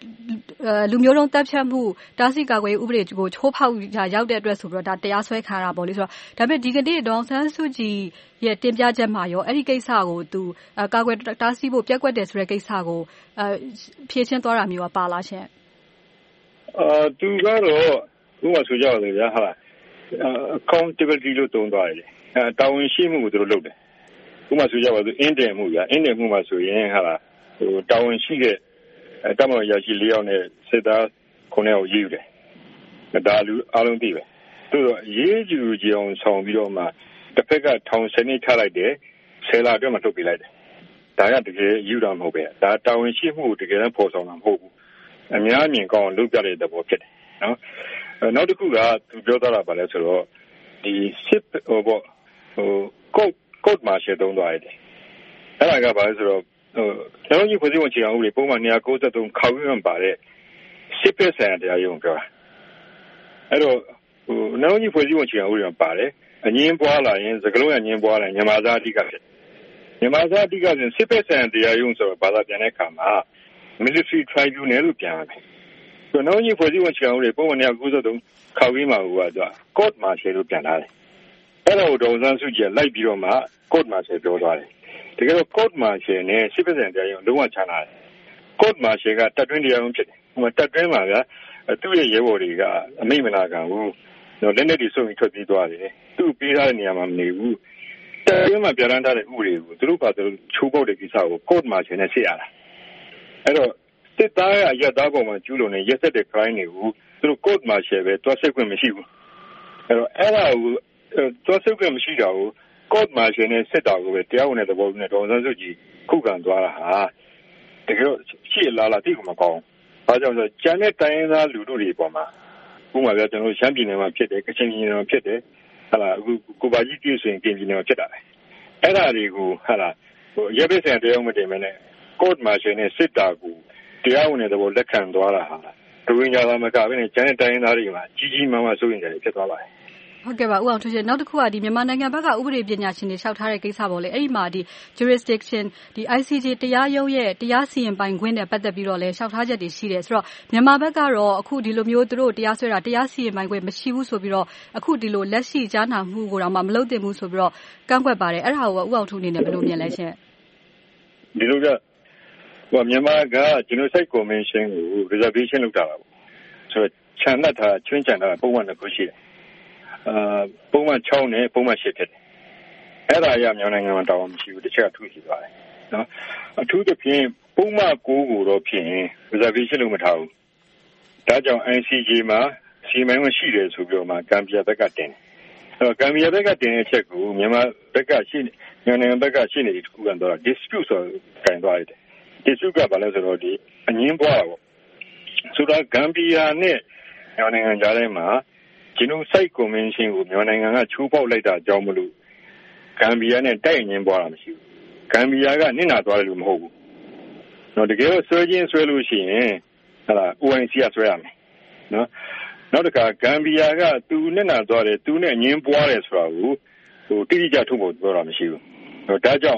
လူမျိုးတုံးတပ်ဖြတ်မှုတားဆီးကာကွယ်ရေးဥပဒေကိုချိုးဖောက်ရောက်တဲ့အတွက်ဆိုပြီးတော့ဒါတရားစွဲခံရတာပေါ့လေဆိုတော့ဒါပေမဲ့ဒီကနေ့ဒေါ်အောင်ဆန်းစုကြည်ရဲ့တင်ပြချက်မှာရောအဲ့ဒီကိစ္စကိုသူကာကွယ်တားဆီးဖို့ပြက်ကွက်တယ်ဆိုတဲ့ကိစ္စကိုဖြေရှင်းသွားတာမျိုးပါလားရှင်သူကတော့ဥပမာဆိုကြပါစို့ဗျာဟာ accountability လို့သုံးသွားတယ်တာဝန်ရှိမှုကိုသူတို့လုပ်တယ်ဥပမာဆိုကြပါစို့အင်းတယ်မှုဗျာအင်းတယ်မှုမှာဆိုရင်ဟာတာဝန်ရှိတဲ့တမန်တော်ရရှိ4ယောက်နဲ့စစ်သား9ယောက်ရေးယူတယ်ဒါလူအားလုံးသိပဲသူတို့ရေးယူကြအောင်ဆောင်ပြီးတော့မှတစ်ဖက်ကထောင်7နှစ်ထားလိုက်တယ်10လအတွင်းမှာထုတ်ပြလိုက်တယ်ဒါကတကယ်ယူတာမဟုတ်ပဲဒါတာဝန်ရှိမှုကိုတကယ်တော့ပေါ်ဆောင်တာမဟုတ်ဘူးအများမြင်ကောင်းလုပ်ပြတဲ့သဘောဖြစ်တယ်နော်နောက်တစ်ခုကသူပြောတာပါလဲဆိုတော့ဒီစစ်code martial တုံးသွားတယ်အဲ့ဒါကဘာလဲဆိုတော့ကျွန်တော်ကြီးဖွဲ့စည်းပုံအခြေခံဥပဒေပုံမှန်293ခေါက်ရမ်းပါတဲ့စစ်ဖက်ဆိုင်ရာတရားရုံးပြောတာအဲ့တော့နောက်ကြီးဖွဲ့စည်းပုံအခြေခံဥပဒေမှာပါတယ်အငင်းပွားလာရင်စကလုံးရငင်းပွားလာရင်မြန်မာသားအဓိကဖြစ်မြန်မာသားအဓိကဆိုစစ်ဖက်ဆိုင်ရာတရားရုံးဆိုတော့ဘာသာပြန်တဲ့အခါမှာ military tribunal လို့ပြန်ရတယ်ဆိုတော့နောက်ကြီးဖွဲ့စည်းပုံအခြေခံဥပဒေပုံမှန်293ခေါက်ရင်းမှာဟိုက court martial လို့ပြန်လာတယ်အဲ့ဒါကိုဒေါ်စန်းစုကြည်လိုက်ပြီးတော့မှ court martial ပြောသွားတယ်တကယ်တော့ court martial နဲ့စစ်ဖက်ဆိုင်တရားရုံးလုံးဝခြားနာတယ် court martial ကတပ်တွင်းတရားရုံးဖြစ်တယ်ဟိုတပ်တွင်းမှာကသူ့ရဲ့ရဲဘော်တွေကအမိန့်မနာခံဘူးလက်နက်တွေစုံပြီးထွက်ပြေးသွားတယ်သူ့ပေးထားတဲ့နေရာမှာမနေဘူးတပ်တွင်းမှာပြဋ္ဌာန်းထားတဲ့ဥပဒေကိုသူတို့ကချိုးပေါက်တဲ့ကိစ္စကို court martial နဲ့စစ်ရတာအဲ့တော့စစ်သားကအရသားပေါ်မှာကျူးလွန်တဲ့ရက်စက်တဲ့ crime တွေကိုသူတို့ court martial ပဲတွားဆက်ခွင့်မရှိဘူးအဲ့တော့အဲ့ဒါကိုတွားဆက်ခွင့်မရှိတာကိုcourt martial နဲ့စစ်တာကိုပဲတရားဝင်တဲ့သဘောနဲ့ဒေါ်စန်းစုကြည်ခုခံသွားတာဟာတကယ်တော့ရှေ့လာတိကိုမကောင်း။ဘာကြောင့်လဲဆိုတော့ကျန်တဲ့တိုင်းရင်းသားလူထုတွေပေါ်မှာဥပမာပြကျွန်တော်ရှမ်းပြည်နယ်မှာဖြစ်တယ်ကချင်ပြည်နယ်မှာဖြစ်တယ်ဟာလာအခုကိုပါကြီးပြည်ဆိုရင်ပြည်နယ်မှာဖြစ်တာပဲ။အဲ့ဒါတွေကိုဟာလာရဲဘက်ဆိုင်တရားမတင်မနဲ့ court martial နဲ့စစ်တာကိုတရားဝင်တဲ့သဘောလက်ခံသွားတာဟာဒဝင်းညာသာမကဘဲနဲ့ကျန်တဲ့တိုင်းရင်းသားတွေမှာကြီးကြီးမားမားစိုးရိမ်ကြတယ်ဖြစ်သွားပါတယ်။ဟုတ်ကဲ့ပါဦးအောင်ထွန်းရှင်နောက်တစ်ခုကဒီမြန်မာနိုင်ငံဘက်ကဥပဒေပညာရှင်တွေလျှောက်ထားတဲ့ကိစ္စပေါ့လေအဲ့ဒီမှာဒီ jurisdiction ဒီ ICJ တရားရုံးရဲ့တရားစီရင်ပိုင်ခွင့်နဲ့ပတ်သက်ပြီးတော့လည်းလျှောက်ထားချက်တွေရှိတယ်ဆိုတော့မြန်မာဘက်ကတော့အခုဒီလိုမျိုးသူတို့တရားစွဲတာတရားစီရင်ပိုင်ခွင့်မရှိဘူးဆိုပြီးတော့အခုဒီလိုလက်ရှိကြားနာမှုကိုတော့မှမလုပ်သင့်ဘူးဆိုပြီးတော့ကန့်ကွက်ပါတယ်အဲ့ဒါကိုဦးအောင်ထွန်းအနေနဲ့ဘယ်လိုမြင်လဲရှင်ဒီလိုကမြန်မာက genocide convention ကို reservation လုပ်တာပါဆိုတော့ခြံနှက်ထားချွင်းချံထားပုံမှန်တစ်ခုရှိတယ်ပုံမှန်6နဲ့ပုံမှန်8ဖြစ်တယ်အဲ့ဒါရမြန်မာနိုင်ငံမှာတောင်းမရှိဘူးတစ်ချက်အထူးရှိပါတယ်နော်အထူးသဖြင့်ပုံမှန်9ကိုတော့ဖြစ်ရင် reservation လုပ်မထားဘူးဒါကြောင့် ICJ မှာစီမံခွင့်ရှိတယ်ဆိုပြီးတော့မှဂမ်ဘီယာဘက်ကတင်အဲ့တော့ဂမ်ဘီယာဘက်ကတင်တဲ့အချက်ကိုမြန်မာဘက်ကရှိမြန်မာနိုင်ငံဘက်ကရှိနေတယ်တခုကတော့ dispute ဆိုကန်သွားတယ် dispute ကဘာလဲဆိုတော့ဒီအငင်းပွားတာပေါ့ဆိုတော့ဂမ်ဘီယာနဲ့မြန်မာနိုင်ငံကြားထဲမှာgenocide convention ကိုမြန်မာနိုင်ငံကချိုးဖောက်လိုက်တာကြောင့်မလို့ဂမ်ဘီယာနဲ့တိုက်အငင်းပွားတာမရှိဘူးဂမ်ဘီယာကနစ်နာသွားတယ်လို့မဟုတ်ဘူးနော်တကယ်တော့ဆွဲချင်းဆွဲလို့ရှိရင်ဟာ OIC ကဆွဲရမယ်နော်နောက်တစ်ခါဂမ်ဘီယာကသူနစ်နာသွားတယ်သူနဲ့အငင်းပွားတယ်ဆိုတာကိုတိတိကျထုတ်ဖို့ပြောတာမရှိဘူးဒါကြောင့်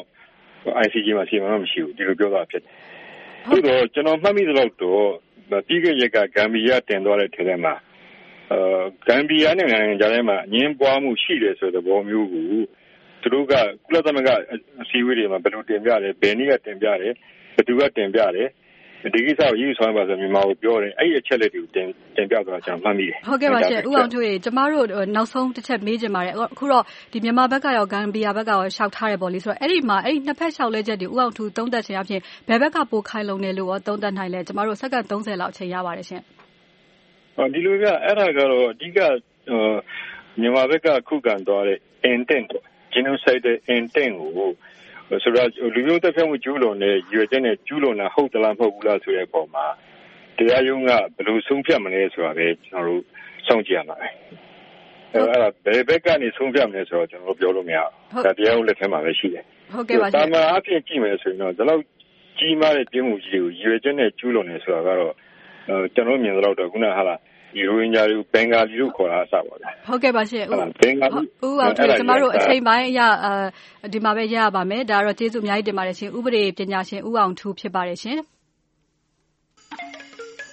ICJ မှာစီမံမှမရှိဘူးဒီလိုပြောတာဖြစ်တယ်ဟုတ်တော့ကျွန်တော်မှတ်မိသလောက်တော့ပြီးခဲ့ရက်ကဂမ်ဘီယာတင်သွားတဲ့ထဲထဲမှာဂမ်ဘီယာနဲ့နိုင်ငံကြားထဲမှာအငင်းပွားမှုရှိတယ်ဆိုတဲ့သဘောမျိုးကိုသူတို့ကကုလသမဂ္ဂအစည်းအဝေးတွေမှာဘယ်လိုတင်ပြတယ်ဘယ်နည်းကတင်ပြတယ်ဘယ်သူကတင်ပြတယ်ဒီကိစ္စကိုရေးဆောင်ပါဆိုမြန်မာကိုပြောတယ်အဲ့ဒီအချက်လက်တွေကိုတင်ပြသွားကြမှတ်မိတယ်ဟုတ်ကဲ့ပါရှင်ဦးအောင်ထွေးကျမတို့နောက်ဆုံးတစ်ချက်မေးချင်ပါတယ်အခုတော့ဒီမြန်မာဘက်ကရောဂမ်ဘီယာဘက်ကရောရှောက်ထားတယ်ပေါ့လေဆိုတော့အဲ့ဒီမှာအဲ့ဒီနှစ်ဖက်ရှောက်လဲချက်တွေဦးအောင်ထွေးသုံးသပ်ခြင်းအပြင်ဘယ်ဘက်ကပိုခိုင်လုံတယ်လို့ရောသုံးသပ်နိုင်လဲကျမတို့စက္ကန့်30လောက်အချိန်ရပါတယ်ရှင်ဒီလိုကအဲ့ဒါကတော့အဓိကမြန်မာဘက်ကခုခံသွားတဲ့ intent genocide intent ကိုဆိုတော့လူမျိုးတပ်ဖြတ်မှုကျူးလွန်တဲ့ရွေချက်နဲ့ကျူးလွန်တာဟုတ်သလားမဟုတ်ဘူးလားဆိုတဲ့အပေါ်မှာတရားရုံးကဘယ်လိုဆုံးဖြတ်မလဲဆိုတာပဲကျွန်တော်တို့စောင့်ကြည့်ရမှာပဲအဲ့ဒါဘယ်ဘက်ကနေဆုံးဖြတ်မလဲဆိုတော့ကျွန်တော်တို့ပြောလို့မရဘူးဒါတရားရုံးလက်ထဲမှာပဲရှိတယ်ဟုတ်ကဲ့ပါရှင်ဒါမှအဖြစ်ကြည့်မယ်ဆိုရင်တော့ဒီလောက်ကြီးမားတဲ့ပြင်းမှုကြီးကိုရွေချက်နဲ့ကျူးလွန်နေဆိုတာကတော့ကျွန်တော်မြင်သလောက်တော့ခုနဟာလားဒီရိုဟင်ဂျာတွေဘင်္ဂါလီလို့ခေါ်တာအစပါဗျာဟုတ်ကဲ့ပါရှင်ဦးအောင်ထွေးကျမတို့အချိန်ပိုင်းအရဒီမှာပဲရရပါမယ်ဒါတော့ကျေးဇူးအများကြီးတင်ပါတယ်ရှင်ဥပဒေပညာရှင်ဦးအောင်ထူးဖြစ်ပါတယ်ရှင်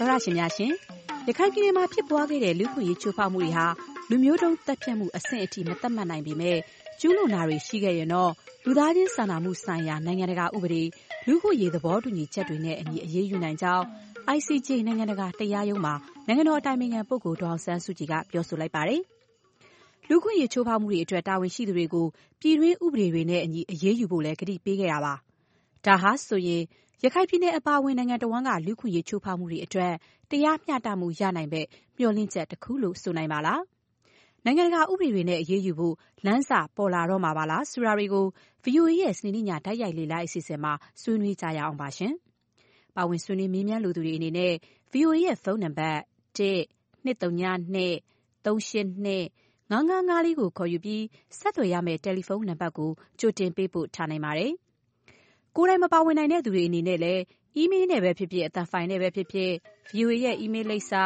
သောရရှင်များရှင်ရခိုင်ပြည်နယ်မှာဖြစ်ပွားခဲ့တဲ့လူခွင့်ရေးချိုးဖောက်မှုတွေဟာလူမျိုးတုံးတပ်ဖြတ်မှုအဆင့်အထိမသတ်မှတ်နိုင်ပေမဲ့ကျူးလွန်တာတွေရှိခဲ့ရင်တော့လူသားချင်းစာနာမှုဆိုင်ရာနိုင်ငံတကာဥပဒေလူခွင့်ရေးသဘောတူညီချက်တွေနဲ့အညီအရေးယူနိုင်ကြောင်း ICJ နိုင်ငံတကာတရားရုံးမှာနိုင်ငံတော်အတိုင်ပင်ခံပုဂ္ဂိုလ်ဒေါ်အောင်ဆန်းစုကြည်ကပြောဆိုလိုက်ပါတယ်။လူခွင့်ရေးချိုးဖောက်မှုတွေအတွက်တာဝန်ရှိသူတွေကိုပြည်တွင်းဥပဒေတွေနဲ့အညီအရေးယူဖို့လည်းကတိပေးခဲ့တာပါ။ဒါဟာဆိုရင်ရခိုင်ပြည်နယ်အပါအဝင်နိုင်ငံတော်ဝန်ကလူခွင့်ရေးချိုးဖောက်မှုတွေအတွက်တရားမျှတမှုရနိုင်မဲ့မျှော်လင့်ချက်တစ်ခုလို့ဆိုနိုင်ပါလား။နိုင်ငံတကာဥပဒေတွေနဲ့အရေးယူဖို့လမ်းစာပေါ်လာတော့မှာပါလားဆိုတာတွေကို VOA ရဲ့စနေနေ့ညတိုက်ရိုက်လေ့လာအစီအစဉ်မှာဆွေးနွေးကြရအောင်ပါရှင်။ပါဝင်ဆွေးနွေးမေးမြန်းလူသူတွေအနေနဲ့ VOA ရဲ့ဖုန်းနံပါတ် 1-232-382-9954 ကိုခေါ်ယူပြီးဆက်သွယ်ရမယ့်တယ်လီဖုန်းနံပါတ်ကိုကြိုတင်ပေးပို့ထားနိုင်ပါတယ်။ကိုယ်တိုင်မပါဝင်နိုင်တဲ့သူတွေအနေနဲ့လည်းအီးမေးလ်နဲ့ပဲဖြစ်ဖြစ်အသံဖိုင်နဲ့ပဲဖြစ်ဖြစ် VOA ရဲ့အီးမေးလ်လိပ်စာ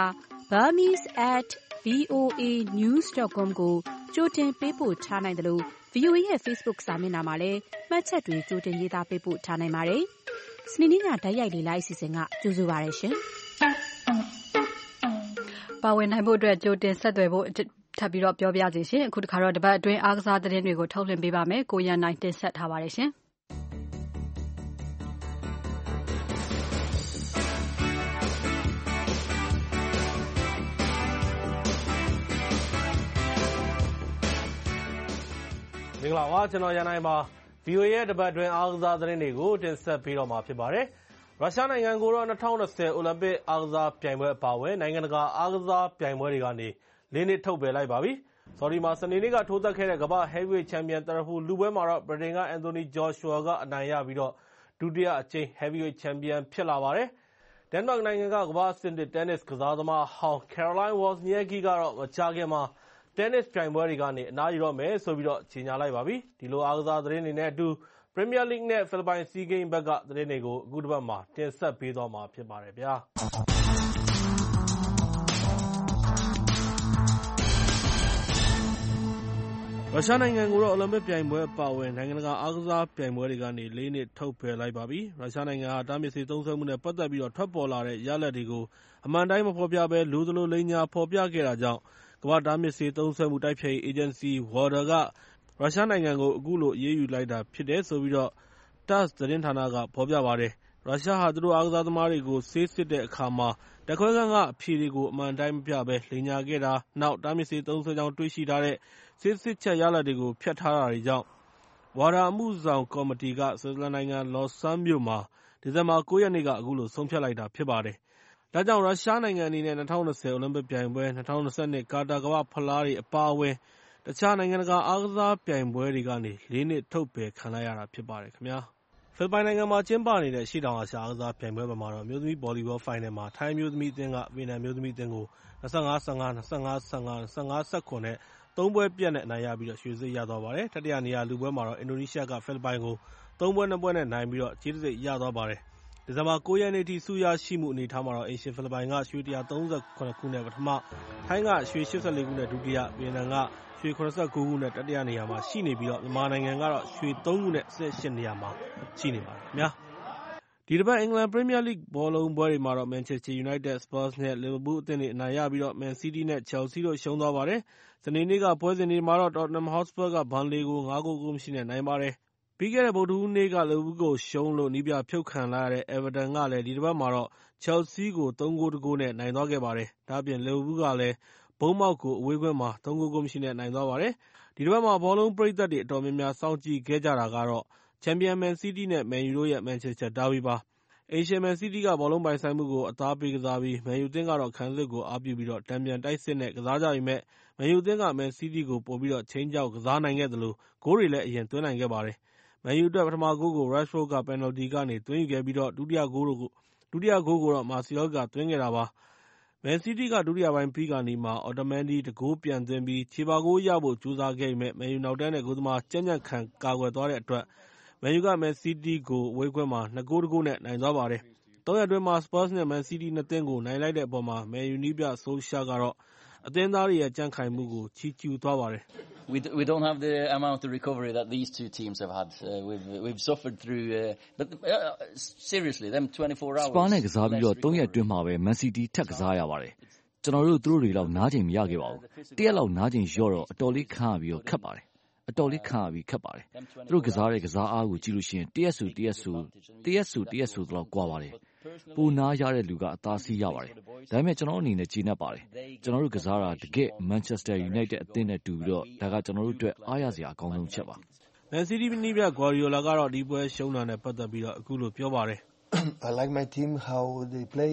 burmese@voanews.com ကိုကြိုတင်ပေးပို့ထားနိုင်တယ်လို့ VOA ရဲ့ Facebook စာမျက်နှာမှာလည်းမှတ်ချက်တွေကြိုတင်ရေးသားပေးပို့ထားနိုင်ပါတယ်။စနေနေ့ညတိုက်ရိုက်လေ့လာအစီအစဉ်ကကြိုဆိုပါရရှင်။ပါဝင်နိုင်ဖို့အတွက်ကြိုတင်ဆက်သွယ်ဖို့ထပ်ပြီးတော့ပြောပြစီရှင်။အခုတစ်ခါတော့တပတ်အတွင်းအားကစားသတင်းတွေကိုထုတ်လွှင့်ပေးပါမယ်။ကိုရန်နိုင်တင်ဆက်ထားပါတယ်ရှင်။မင်္ဂလာပါကျွန်တော်ရန်နိုင်ပါ VOA ရဲ့တပတ်အတွင်းအားကစားသတင်းတွေကိုတင်ဆက်ပေးတော့မှာဖြစ်ပါတယ်။ရုရှားနိုင်ငံကိုတော့2020အိုလံပစ်အားကစားပြိုင်ပွဲအပါအဝင်နိုင်ငံတကာအားကစားပြိုင်ပွဲတွေကနေ၄နှစ်ထုတ်ပယ်လိုက်ပါပြီ။ဆော်ဒီမှာစနေနေ့ကထိုးသက်ခဲ့တဲ့ကမ္ဘာ့ Heavyweight Champion တရဖူလူပွဲမှာတော့ဗြိတိန်က Anthony Joshua ကအနိုင်ရပြီးတော့ဒုတိယအကြိမ် Heavyweight Champion ဖြစ်လာပါတယ်။ဒန်မတ်နိုင်ငံကကမ္ဘာ့အဆင့်1 Tennis ကစားသမားဟောင်း Caroline Wozniacki ကတော့မကြာခင်မှာTennis ပြိုင်ပွဲတွေကနေအနားယူတော့မယ်ဆိုပြီးတော့ကြေညာလိုက်ပါပြီ။ဒီလိုအားကစားသတင်းတွေနဲ့အတူ Premier League နဲ့ဖိလစ်ပိုင်စီးဂိမ်းဘက်ကသတင်းတွေကိုအခုတစ်ပတ်မှာတင်ဆက်ပေးသွားမှာဖြစ်ပါတယ်ဗျာ။ရုရှားနိုင်ငံကိုတော့အိုလံပစ်ပြိုင်ပွဲအပါအဝင်နိုင်ငံတကာအားကစားပြိုင်ပွဲတွေကနေ၄နှစ်ထုတ်ပယ်လိုက်ပါပြီ။ရုရှားနိုင်ငံဟာတားမြစ်ဆေးသုံးစွဲမှုနဲ့ပတ်သက်ပြီးတော့ထွက်ပေါ်လာတဲ့ရလဒ်တွေကိုအမှန်တိုင်းမဖော်ပြဘဲလိုသလိုလိမ်ညာဖော်ပြခဲ့တာကြောင့်ကမ္ဘာ့တားမြစ်ဆေးသုံးစွဲမှုတိုက်ဖျက်ရေးအေဂျင်စီ WADA ကရုရှားနိုင်ငံကိုအခုလိုအရေးယူလိုက်တာဖြစ်တယ်ဆိုပြီးတော့ TASS သတင်းဌာနကဖော်ပြပါတယ်။ရုရှားဟာသူတို့အားကစားသမားတွေကိုဆေးစစ်တဲ့အခါမှာဓာတ်ခွဲခန်းကအဖြေတွေကိုအမှန်တိုင်းမပြဘဲလိမ်ညာခဲ့တာနောက်တားမြစ်ဆေးသုံးစွဲကြောင်းတွေ့ရှိထားတဲ့ဆေးစစ်ချက်ရလဒ်တွေကိုဖျက်ထားတာတွေကြောင့် WADA အမှုဆောင်ကော်မတီကဆွစ်ဇာလန်နိုင်ငံလော်ဆန်းမြို့မှာဒီဇင်ဘာ9 ရက်နေ့ကအခုလိုဆုံးဖြတ်လိုက်တာဖြစ်ပါတယ်။ဒါကြောင့်ရုရှားနိုင်ငံအနေနဲ့2020အိုလံပစ်ပြိုင်ပွဲ2022ကာတာကမ္ဘာ့ဖလားတွေအပါအဝင်တခြားနိုင်ငံတကာအားကစားပြိုင်ပွဲတွေကနေ၄နှစ်ထုတ်ပယ်ခံလိုက်ရတာဖြစ်ပါတယ်ခင်ဗျာ။ဖိလစ်ပိုင်နိုင်ငံမှာကျင်းပနေတဲ့ရှေ့တောင်အာရှအားကစားပြိုင်ပွဲမှာတော့မျိုးသမီးဗော်လီဘောဖိုင်နယ်မှာထိုင်းမျိုးသမီးအသင်းကဗီယက်နမ်မျိုးသမီးအသင်းကို25-15 25-15 25-19နဲ့3ပွဲပြတ်နဲ့အနိုင်ရပြီးတော့ရွှေတံဆိပ်ရသွားပါတယ်။တတိယနေရာလူပွဲမှာတော့အင်ဒိုနီးရှားကဖိလစ်ပိုင်ကို3ပွဲ2ပွဲနဲ့နိုင်ပြီးတော့ကြေးတံဆိပ်ရသွားပါတယ်။ဒီဇင်ဘာ9 ရက်နေ့ထိဆုရရှိမှုအနေအထားမှာတော့အိမ်ရှင်ဖိလစ်ပိုင်ကရွှေ139ခုနဲ့ပထမထိုင်းကရွှေ84ခုနဲ့ဒုတိယဗီယက်နမ်ကရွှေ89ခုနဲ့တတိယနေရာမှာရှိနေပြီးတော့မြန်မာနိုင်ငံကတော့ရွှေ3ခုနဲ့အဆင့်8နေရာမှာရှိနေပါတယ်ခင်ဗျာ။ဒီတစ်ပတ်အင်္ဂလန်ပရီးမီးယားလိဂ်ဘောလုံးပွဲတွေမှာတော့ Manchester United, Spurs နဲ့ Liverpool အသင်းတွေအနိုင်ရပြီးတော့ Man City နဲ့ Chelsea တို့ရှုံးသွားပါတယ်။စနေနေ့ကပွဲစဉ်တွေမှာတော့ Tottenham Hotspur က Burnley ကို5 ဂိုး ဂိုးမရှိနဲ့နိုင်ပါတယ်။ပြီးခဲ့တဲ့ဗုဒ္ဓဟူးနေ့က Liverpool ကိုရှုံးလို့နည်းပြဖြုတ်ခံလိုက်ရတဲ့ Everton ကလည်းဒီတစ်ပတ်မှာတော့ Chelsea ကို3 ဂိုး 1 ဂိုးနဲ့နိုင်သွားခဲ့ပါတယ်။ဒါ့အပြင် Liverpool ကလည်းဘုန်းမောက်ကိုအဝေးကွင်းမှာ3 ဂိုး ဂိုးမရှိနဲ့နိုင်သွားပါတယ်။ဒီတစ်ပတ်မှာဘောလုံးပရိသတ်တွေအတော်များများစောင့်ကြည့်ခဲ့ကြတာကတော့ချန်ပီယံ Man City နဲ့ Man U တို့ရဲ့ Manchester Derby ပါ။အိမ်ရှင် Man City ကဘောလုံးပိုင်ဆိုင်မှုကိုအသားပေးကစားပြီး Man U အသင်းကတော့ခံစစ်ကိုအားပြုပြီးတော့တန်ပြန်တိုက်စစ်နဲ့ကစားကြပေမဲ့ Man U အသင်းက Man City ကိုပိုပြီးတော့ခြိမ်းခြောက်ကစားနိုင်ခဲ့သလိုဂိုးတွေလည်းအရင်သွင်းနိုင်ခဲ့ပါတယ်။ Man U အတွက်ပထမဂိုးကို Rashford ကပယ်နယ်လ်တီကနေသွင်းယူခဲ့ပြီးတော့ဒုတိယဂိုးကိုတော့ Martial ကသွင်းခဲ့တာပါ။ Man City ကဒုတိယပိုင်းပြီးခါနီးမှာ Otamendi တဂိုးပြန်သွင်းပြီးချေပဂိုးရဖို့ကြိုးစားခဲ့ပေမဲ့ Man U နောက်တန်းနဲ့ဂိုးသမားကြံ့ကြံ့ခံကာကွယ်သွားတဲ့အတွက်Man U က Man City ကိုအဝေးကွင်းမှာ2 ဂိုး 1 ဂိုးနဲ့နိုင်သွားပါတယ်။ 3 ရက်အတွင်းမှာ Spurs နဲ့ Man City 2 သင်းကိုနိုင်လိုက်တဲ့အပေါ်မှာ Man U နည်းပြ Solskjaer ကတော့အသင်းသားတွေရဲ့ကြံ့ခိုင်မှုကိုချီးကျူးသွားပါတယ်။ We don't have the amount of recovery that these two teams have had. We've suffered through. But seriously, them 24 hours. စပါးနဲ့ကစားပြီးတော့3 ရက်အတွင်းမှာပဲ Man City ထပ်ကစားရပါတယ်။ကျွန်တော်တို့သူတို့တွေလောက်နားချိန်မရခဲ့ပါဘူး။တရက်လောက်နားချိန်လျော့တော့အတော်လေးခါပြီးတော့ခက်ပါတယ်။အတော်လေးခါပြီးခက်ပါတယ်။သူတို့ကစားတဲ့ကစားအားကိုကြည့်လို့ရှိရင်တရက်ဆိုတော့ကွာပါတယ်။ပူနာရတဲ့လူကအသာစီးရပါတယ်။ဒါပေမဲ့ကျွန်တော်အနေနဲ့ကျေနပ်ပါတယ်။ကျွန်တော်တို့ကစားတာတကယ် Manchester United အသင်းနဲ့တူပြီးတော့ဒါကကျွန်တော်တို့အတွက်အားရစရာအကောင်းဆုံးချက်ပါ။ Man City နည်းပြ Guardiola ကတော့ဒီပွဲရှုံးတာနဲ့ပတ်သက်ပြီးတော့အခုလိုပြောပါတယ်။ I like my team how they play.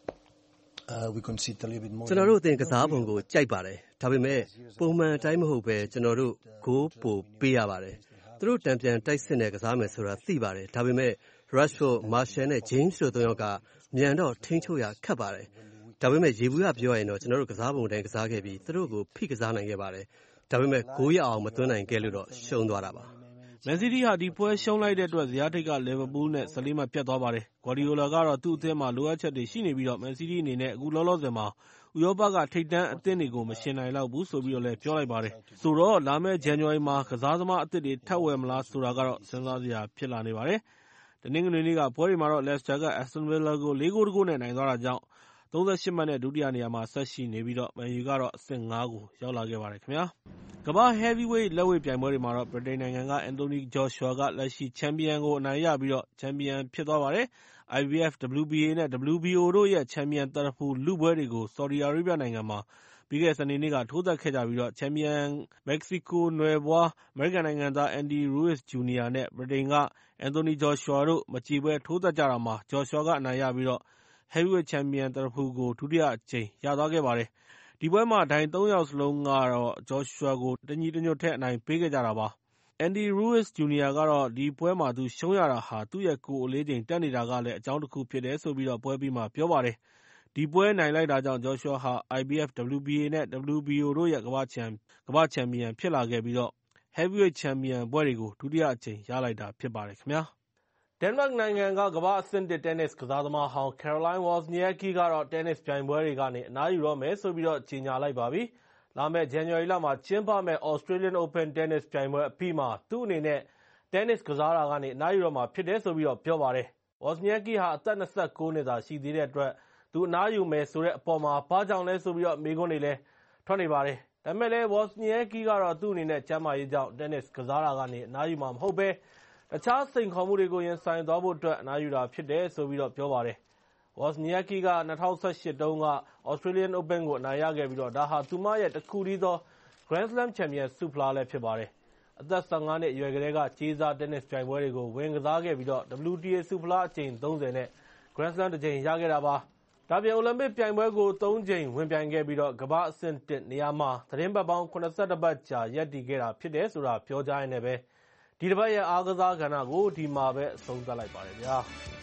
We concede a little bit more. ကျွန်တော်တို့အသင်းကစားပုံကိုကြိုက်ပါတယ်။ဒါပေမဲ့ပုံမှန်အတိုင်းမဟုတ်ပဲကျွန်တော်တို့ဂိုးပိုပေးရပါတယ်။သူတို့တံပြန်တိုက်စစ်နဲ့ကစားမယ်ဆိုတာသိပါတယ်။ဒါပေမဲ့ Rashford, Martial နဲ့ James တို့3ယောက်ကမြန်တော့ထိန်းချုပ်ရခက်ပါတယ်။ဒါပေမဲ့ရေဘူးရပြောရရင်တော့ကျွန်တော်တို့ကစားပုံတိုင်းကစားခဲ့ပြီးသူတို့ကိုဖိကစားနိုင်ခဲ့ပါတယ်။ဒါပေမဲ့ဂိုးရအောင်မသွင်းနိုင်ခဲ့လို့တော့ရှုံးသွားတာပါ။ Man City ဟာဒီပွဲရှုံးလိုက်တဲ့အတွက်ဇယားထိပ်က Liverpool နဲ့14 မှတ်ပြတ်သွားပါတယ်။ Guardiola ကတော့သူ့အသင်းမှာလိုအပ်ချက်တွေရှိနေပြီးတော့ Man City အနေနဲ့အခုလောလောဆယ်မှာဥရောပကထိပ်တန်းအသင်းတွေကိုမယှဉ်နိုင်လောက်ဘူးဆိုပြီးတော့လည်းပြောလိုက်ပါတယ်။ဆိုတော့လာမယ့် January မှာကစားသမားအသစ်တွေထပ်ဝယ်မလားဆိုတာကတော့စဉ်းစားစရာဖြစ်လာနေပါတယ်။တနင်္ဂနွေနေ့ကပွဲတွေမှာတော့ Leicester က Aston Villa ကို4-1 နဲ့နိုင်သွားတာကြောင့်38 မှတ်နဲ့ဒုတိယနေရာမှာဆက်ရှိနေပြီးတော့ Man U ကတော့အဆင့် 5 ကိုရောက်လာခဲ့ပါတယ်ခင်ဗျာ။ကမ္ဘာ့ Heavyweight လက်ဝှေ့ပြိုင်ပွဲတွေမှာတော့ဗြိတိန်နိုင်ငံက Anthony Joshua ကလက်ရှိချန်ပီယံကိုအနိုင်ရပြီးတော့ချန်ပီယံဖြစ်သွားပါတယ်။ IBF, WBA နဲ့ WBO တို့ရဲ့ချန်ပီယံသရဖူလုပွဲတွေကို Saudi Arabia နိုင်ငံမှာပြီးခဲ့တဲ့စနေနေ့ကထိုးသတ်ခဲ့ကြပြီးတော့ချန်ပီယံမက္ကဆီကိုနွယ်ဖွားအမေရိကန်နိုင်ငံသား Andy Ruiz Jr. နဲ့ဗြိတိန်က Anthony Joshua တို့မကြေပွဲထိုးသတ်ကြတာမှာ Joshua ကအနိုင်ရပြီးတော့ Heavyweight ချန်ပီယံသရဖူကိုဒုတိယအကြိမ်ရသွားခဲ့ပါတယ်။ဒီပွဲမှာဒိုင်3ယောက်စလုံးကတော့ Joshua ကိုတညီတညွတ်ထဲအနိုင်ပေးခဲ့ကြတာပါ။ Andy Ruiz Jr. ကတော့ဒီပွဲမှာသူရှုံးရတာဟာသူ့ရဲ့ကိုယ်အလေးချိန်တက်နေတာကလည်းအကြောင်းတစ်ခုဖြစ်တယ်ဆိုပြီးတော့ပွဲပြီးမှပြောပါတယ်။ဒီပွဲနိုင်လိုက်တာကြောင့် Joshua ဟာ IBF, WBA နဲ့ WBO တို့ရဲ့ကမ္ဘာ့ချန်ပီယံဖြစ်လာခဲ့ပြီးတော့ Heavyweight ချန်ပီယံပွဲတွေကိုဒုတိယအကြိမ်ရလိုက်တာဖြစ်ပါတယ်ခင်ဗျာ။ဒိန်းမတ်နိုင်ငံကကမ္ဘာ့အဆင့် 1 တင်းနစ်ကစားသမားဟောင်း Caroline Wozniacki ကတော့တင်းနစ်ပြိုင်ပွဲတွေကနေအနားယူတော့မယ်ဆိုပြီးတော့ကြေညာလိုက်ပါပြီ။လာမယ့် January လမှာကျင်းပမယ့် Australian Open တင်းနစ်ပြိုင်ပွဲအပြီးမှာသူ့အနေနဲ့တင်းနစ်ကစားတာကနေအနားယူတော့မှာဖြစ်တယ်ဆိုပြီးတော့ပြောပါတယ်။ Wozniacki ဟာအသက်29 နှစ်သာရှိသေးတဲ့အတွက်သူအနားယူမယ်ဆိုတဲ့အပေါ်မှာဘာကြောင့်လဲဆိုပြီးတော့မေးခွန်းတွေလည်းထွက်နေပါတယ်။ဒါပေမဲ့လည်း Wozniacki ကတော့သူ့အနေနဲ့ကျန်းမာရေးကြောင့်တင်းနစ်ကစားတာကနေအနားယူမှာမဟုတ်ဘဲတခြားစိန်ခေါ်မှုတွေကိုရင်ဆိုင်သွားဖို့အတွက်အနားယူတာဖြစ်တယ်ဆိုပြီးတော့ပြောပါတယ်။ Wozniacki က2018 တုန်းက Australian Open ကိုအနိုင်ရခဲ့ပြီးတော့ဒါဟာသူမရဲ့တစ်ခုတည်းသော Grand Slam ချန်ပီယံဆုဖလားလည်းဖြစ်ပါတယ်။အသက် 15 နှစ်အရွယ်ကတည်းကကြေးစားတင်းနစ်ပြိုင်ပွဲတွေကိုဝင်ကစားခဲ့ပြီးတော့ WTA ဆုဖလားအကြိမ် 30 နဲ့ Grand Slam တစ်ကြိမ်ရခဲ့တာပါ။ဒါပြင်အိုလံပစ်ပြိုင်ပွဲကို3 ကြိမ်ဝင်ပြိုင်ခဲ့ပြီးတော့ကမ္ဘာ့အဆင့် 1 နေရာမှာသတင်းပတ်ပေါင်း 71 ပတ်ကြာရပ်တည်ခဲ့တာဖြစ်တယ်ဆိုတာပြောကြားရင်းနဲ့ပဲဒီတစ်ပတ်ရဲ့အားကစားကဏ္ဍကိုဒီမှာပဲအဆုံးသတ်လိုက်ပါတယ်ဗျာ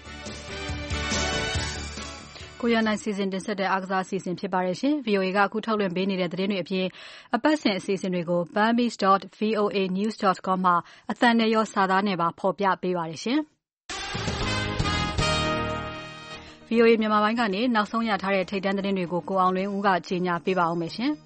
ကိုရနိုင်စီစဉ်တင်ဆက်တဲ့အားကစားအစီအစဉ်ဖြစ်ပါတယ်ရှင် VOA ကအခုထုတ်လွှင့်ပေးနေတဲ့သတင်းတွေအပြင်အပတ်စဉ်အစီအစဉ်တွေကို burmese.voanews.com မှာအသံနဲ့ရောစာသားနဲ့ပါဖော်ပြပေးပါတယ်ရှင်VOA မြန်မာပိုင်းကနေနောက်ဆုံးရထားတဲ့ထိပ်တန်းသတင်းတွေကိုကိုအောင်လွင်ဦးကကြီးညာပေးပါအောင်မယ်ရှင်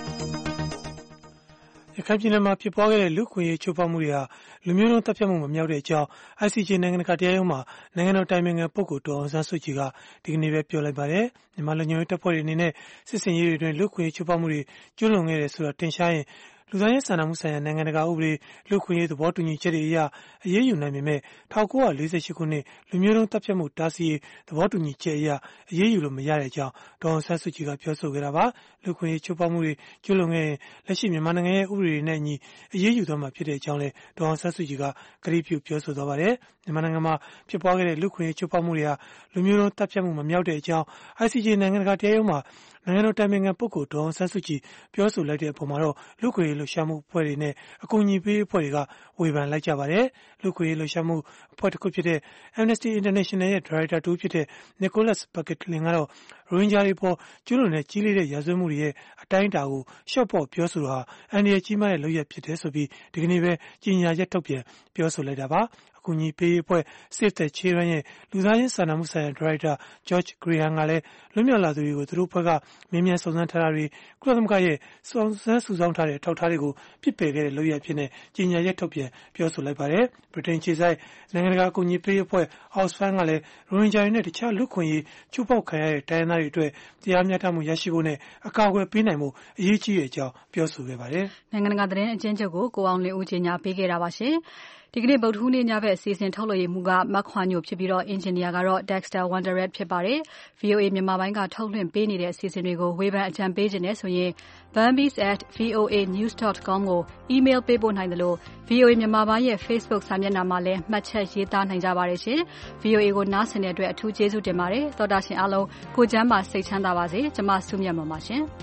ရခိုင်ပြည်နယ်မှာဖြစ်ပွားခဲ့တဲ့လူခွင့်ရေးချိုးဖောက်မှုတွေဟာလူမျိုးတုံးတပ်ဖြတ်မှုမမြောက်တဲ့အကြောင်း ICJ နိုင်ငံတကာတရားရုံးမှာနိုင်ငံတော်တိုင်ပင်ခံပုဂ္ဂိုလ်ဒေါ်အောင်ဆန်းစုကြည်ကဒီကနေ့ပဲပြောလိုက်ပါတယ်။မြန်မာလူမျိုးရေးတပ်ဖွဲ့တွေအနေနဲ့စစ်စင်ရေးတွေအတွင်းလူခွင့်ရေးချိုးဖောက်မှုတွေကျူးလွန်ခဲ့တယ်ဆိုတာတင်ရှားရင်လူသားချင်းစာနာမှုဆိုင်ရာနိုင်ငံတကာဥပဒေလူခွင့်ရေးသဘောတူညီချက်တွေအရအရေးယူနိုင်ပေမဲ့1948ခုနှစ်လူမျိုးတုံးတပ်ဖြတ်မှုတားဆီးရေးသဘောတူညီချက်အရအရေးယူလို့မရတဲ့အကြောင်းဒေါ်အောင်ဆန်းစုကြည်ကပြောဆိုခဲ့တာပါ။လူခွင့်ရေးချိုးဖောက်မှုတွေကျူးလွန်ခဲ့ရင်လက်ရှိမြန်မာနိုင်ငံရဲ့ဥပဒေတွေနဲ့အညီအရေးယူသွားမှာဖြစ်တဲ့အကြောင်းလည်းဒေါ်အောင်ဆန်းစုကြည်ကကတိပြုပြောဆိုသွားပါတယ်။မြန်မာနိုင်ငံမှာဖြစ်ပွားခဲ့တဲ့လူခွင့်ရေးချိုးဖောက်မှုတွေဟာလူမျိုးတုံးတပ်ဖြတ်မှုမမြောက်တဲ့အကြောင်း ICJ နိုင်ငံတကာတရားရုံးမှာနိုင်ငံတော်တိုင်ပင်ခံပုဂ္ဂိုလ်ဒေါ်အောင်ဆန်းစုကြည်ပြောဆိုလိုက်တဲ့အပေါ်မှာတော့လူခွင့်ရေးလှုပ်ရှားမှုအဖွဲ့တွေနဲ့အကူအညီပေးအဖွဲ့တွေကဝေဖန်လိုက်ကြပါတယ်။လူခွင့်ရေးလှုပ်ရှားမှုအဖွဲ့တစ်ခုဖြစ်တဲ့ Amnesty International ရဲ့ဒါရိုက်တာတူဖြစ်တဲ့ Nicholas Bequelin ကတော့ရိုဟင်ဂျာတွေပေါ်ကျူးလွန်တဲ့ကြီးလေးတဲ့ရာဇဝတ်မှုတွေရဲ့အတိုင်းအတာကိုရှော့ပေါ့ပြောဆိုတာဟာအန္တရာယ်ကြီးမားတဲ့လုပ်ရပ်ဖြစ်တယ်ဆိုပြီးဒီကနေ့ပဲကြေညာချက်ထုတ်ပြန်ပြောဆိုလိုက်တာပါ။အကူအညီပေးရေးအဖွဲ့ Save the Children ရဲ့လူသားချင်းစာနာမှုဆိုင်ရာဒါရိုက်တာ George Graham ကလည်းလွတ်မြောက်လာသူတွေကိုသူတို့ဘက်ကမြင်းမြန်စုံစမ်းထားတာတွေကုလသမဂ္ဂရဲ့စုံစမ်းစုဆောင်းထားတဲ့အထောက်အထားတွေကိုပြစ်ပယ်ခဲ့တဲ့လုပ်ရပ်ဖြစ်တဲ့ကြေညာချက်ထုတ်ပြန်ပြောဆိုလိုက်ပါတယ်။ ဗြိတိန်ခြေဆိုင်နိုင်ငံတကာအကူအညီပေးရေးအဖွဲ့ Oxfam ကလည်းရိုဟင်ဂျာတွေနဲ့တခြားလူ့ခွင့်ရေးချိုးဖောက်ခံရတဲ့တိုင်းရင်းသားတွေအတွက်တရားမျှတမှုရရှိဖို့နဲ့အကာအကွယ်ပေးနိုင်ဖို့အရေးကြီးတဲ့အကြောင်းပြောဆိုခဲ့ပါတယ်။နိုင်ငံတကာသတင်းအကျဉ်းချုပ်ကိုကိုအောင်လင်းဦးကြီးညာပေးခဲ့တာပါရှင်။ဒီကနေ့ဗုဒ္ဓဟူးနေ့ညဘက်အစီအစဉ်ထုတ်လွှင့်ရေးမှူးကမခွာညိုဖြစ်ပြီးအင်ဂျင်နီယာကတော့ Dexter Wonderred ဖြစ်ပါတယ်။ VOA မြန်မာပိုင်းကထုတ်လွှင့်ပေးနေတဲ့အစီအစဉ်တွေကိုဝေဖန်အကြံပေးခြင်းနဲ့ဆိုရင် burmese@voanews.com ကို email ပေးပို့နိုင်တယ်လို့ VOA မြန်မာပိုင်းရဲ့ Facebook စာမျက်နှာမှာလည်းမှတ်ချက်ရေးသားနိုင်ကြပါတယ်ရှင်။ VOA ကိုနားဆင်တဲ့အတွက်အထူးကျေးဇူးတင်ပါတယ်။သောတာရှင်အားလုံးကိုကျမ်းမာစိတ်ချမ်းသာပါစေ။ကျွန်မစုမြတ်မွန်ပါရှင်။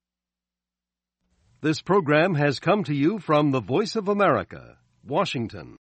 This program has come to you from the Voice of America, Washington.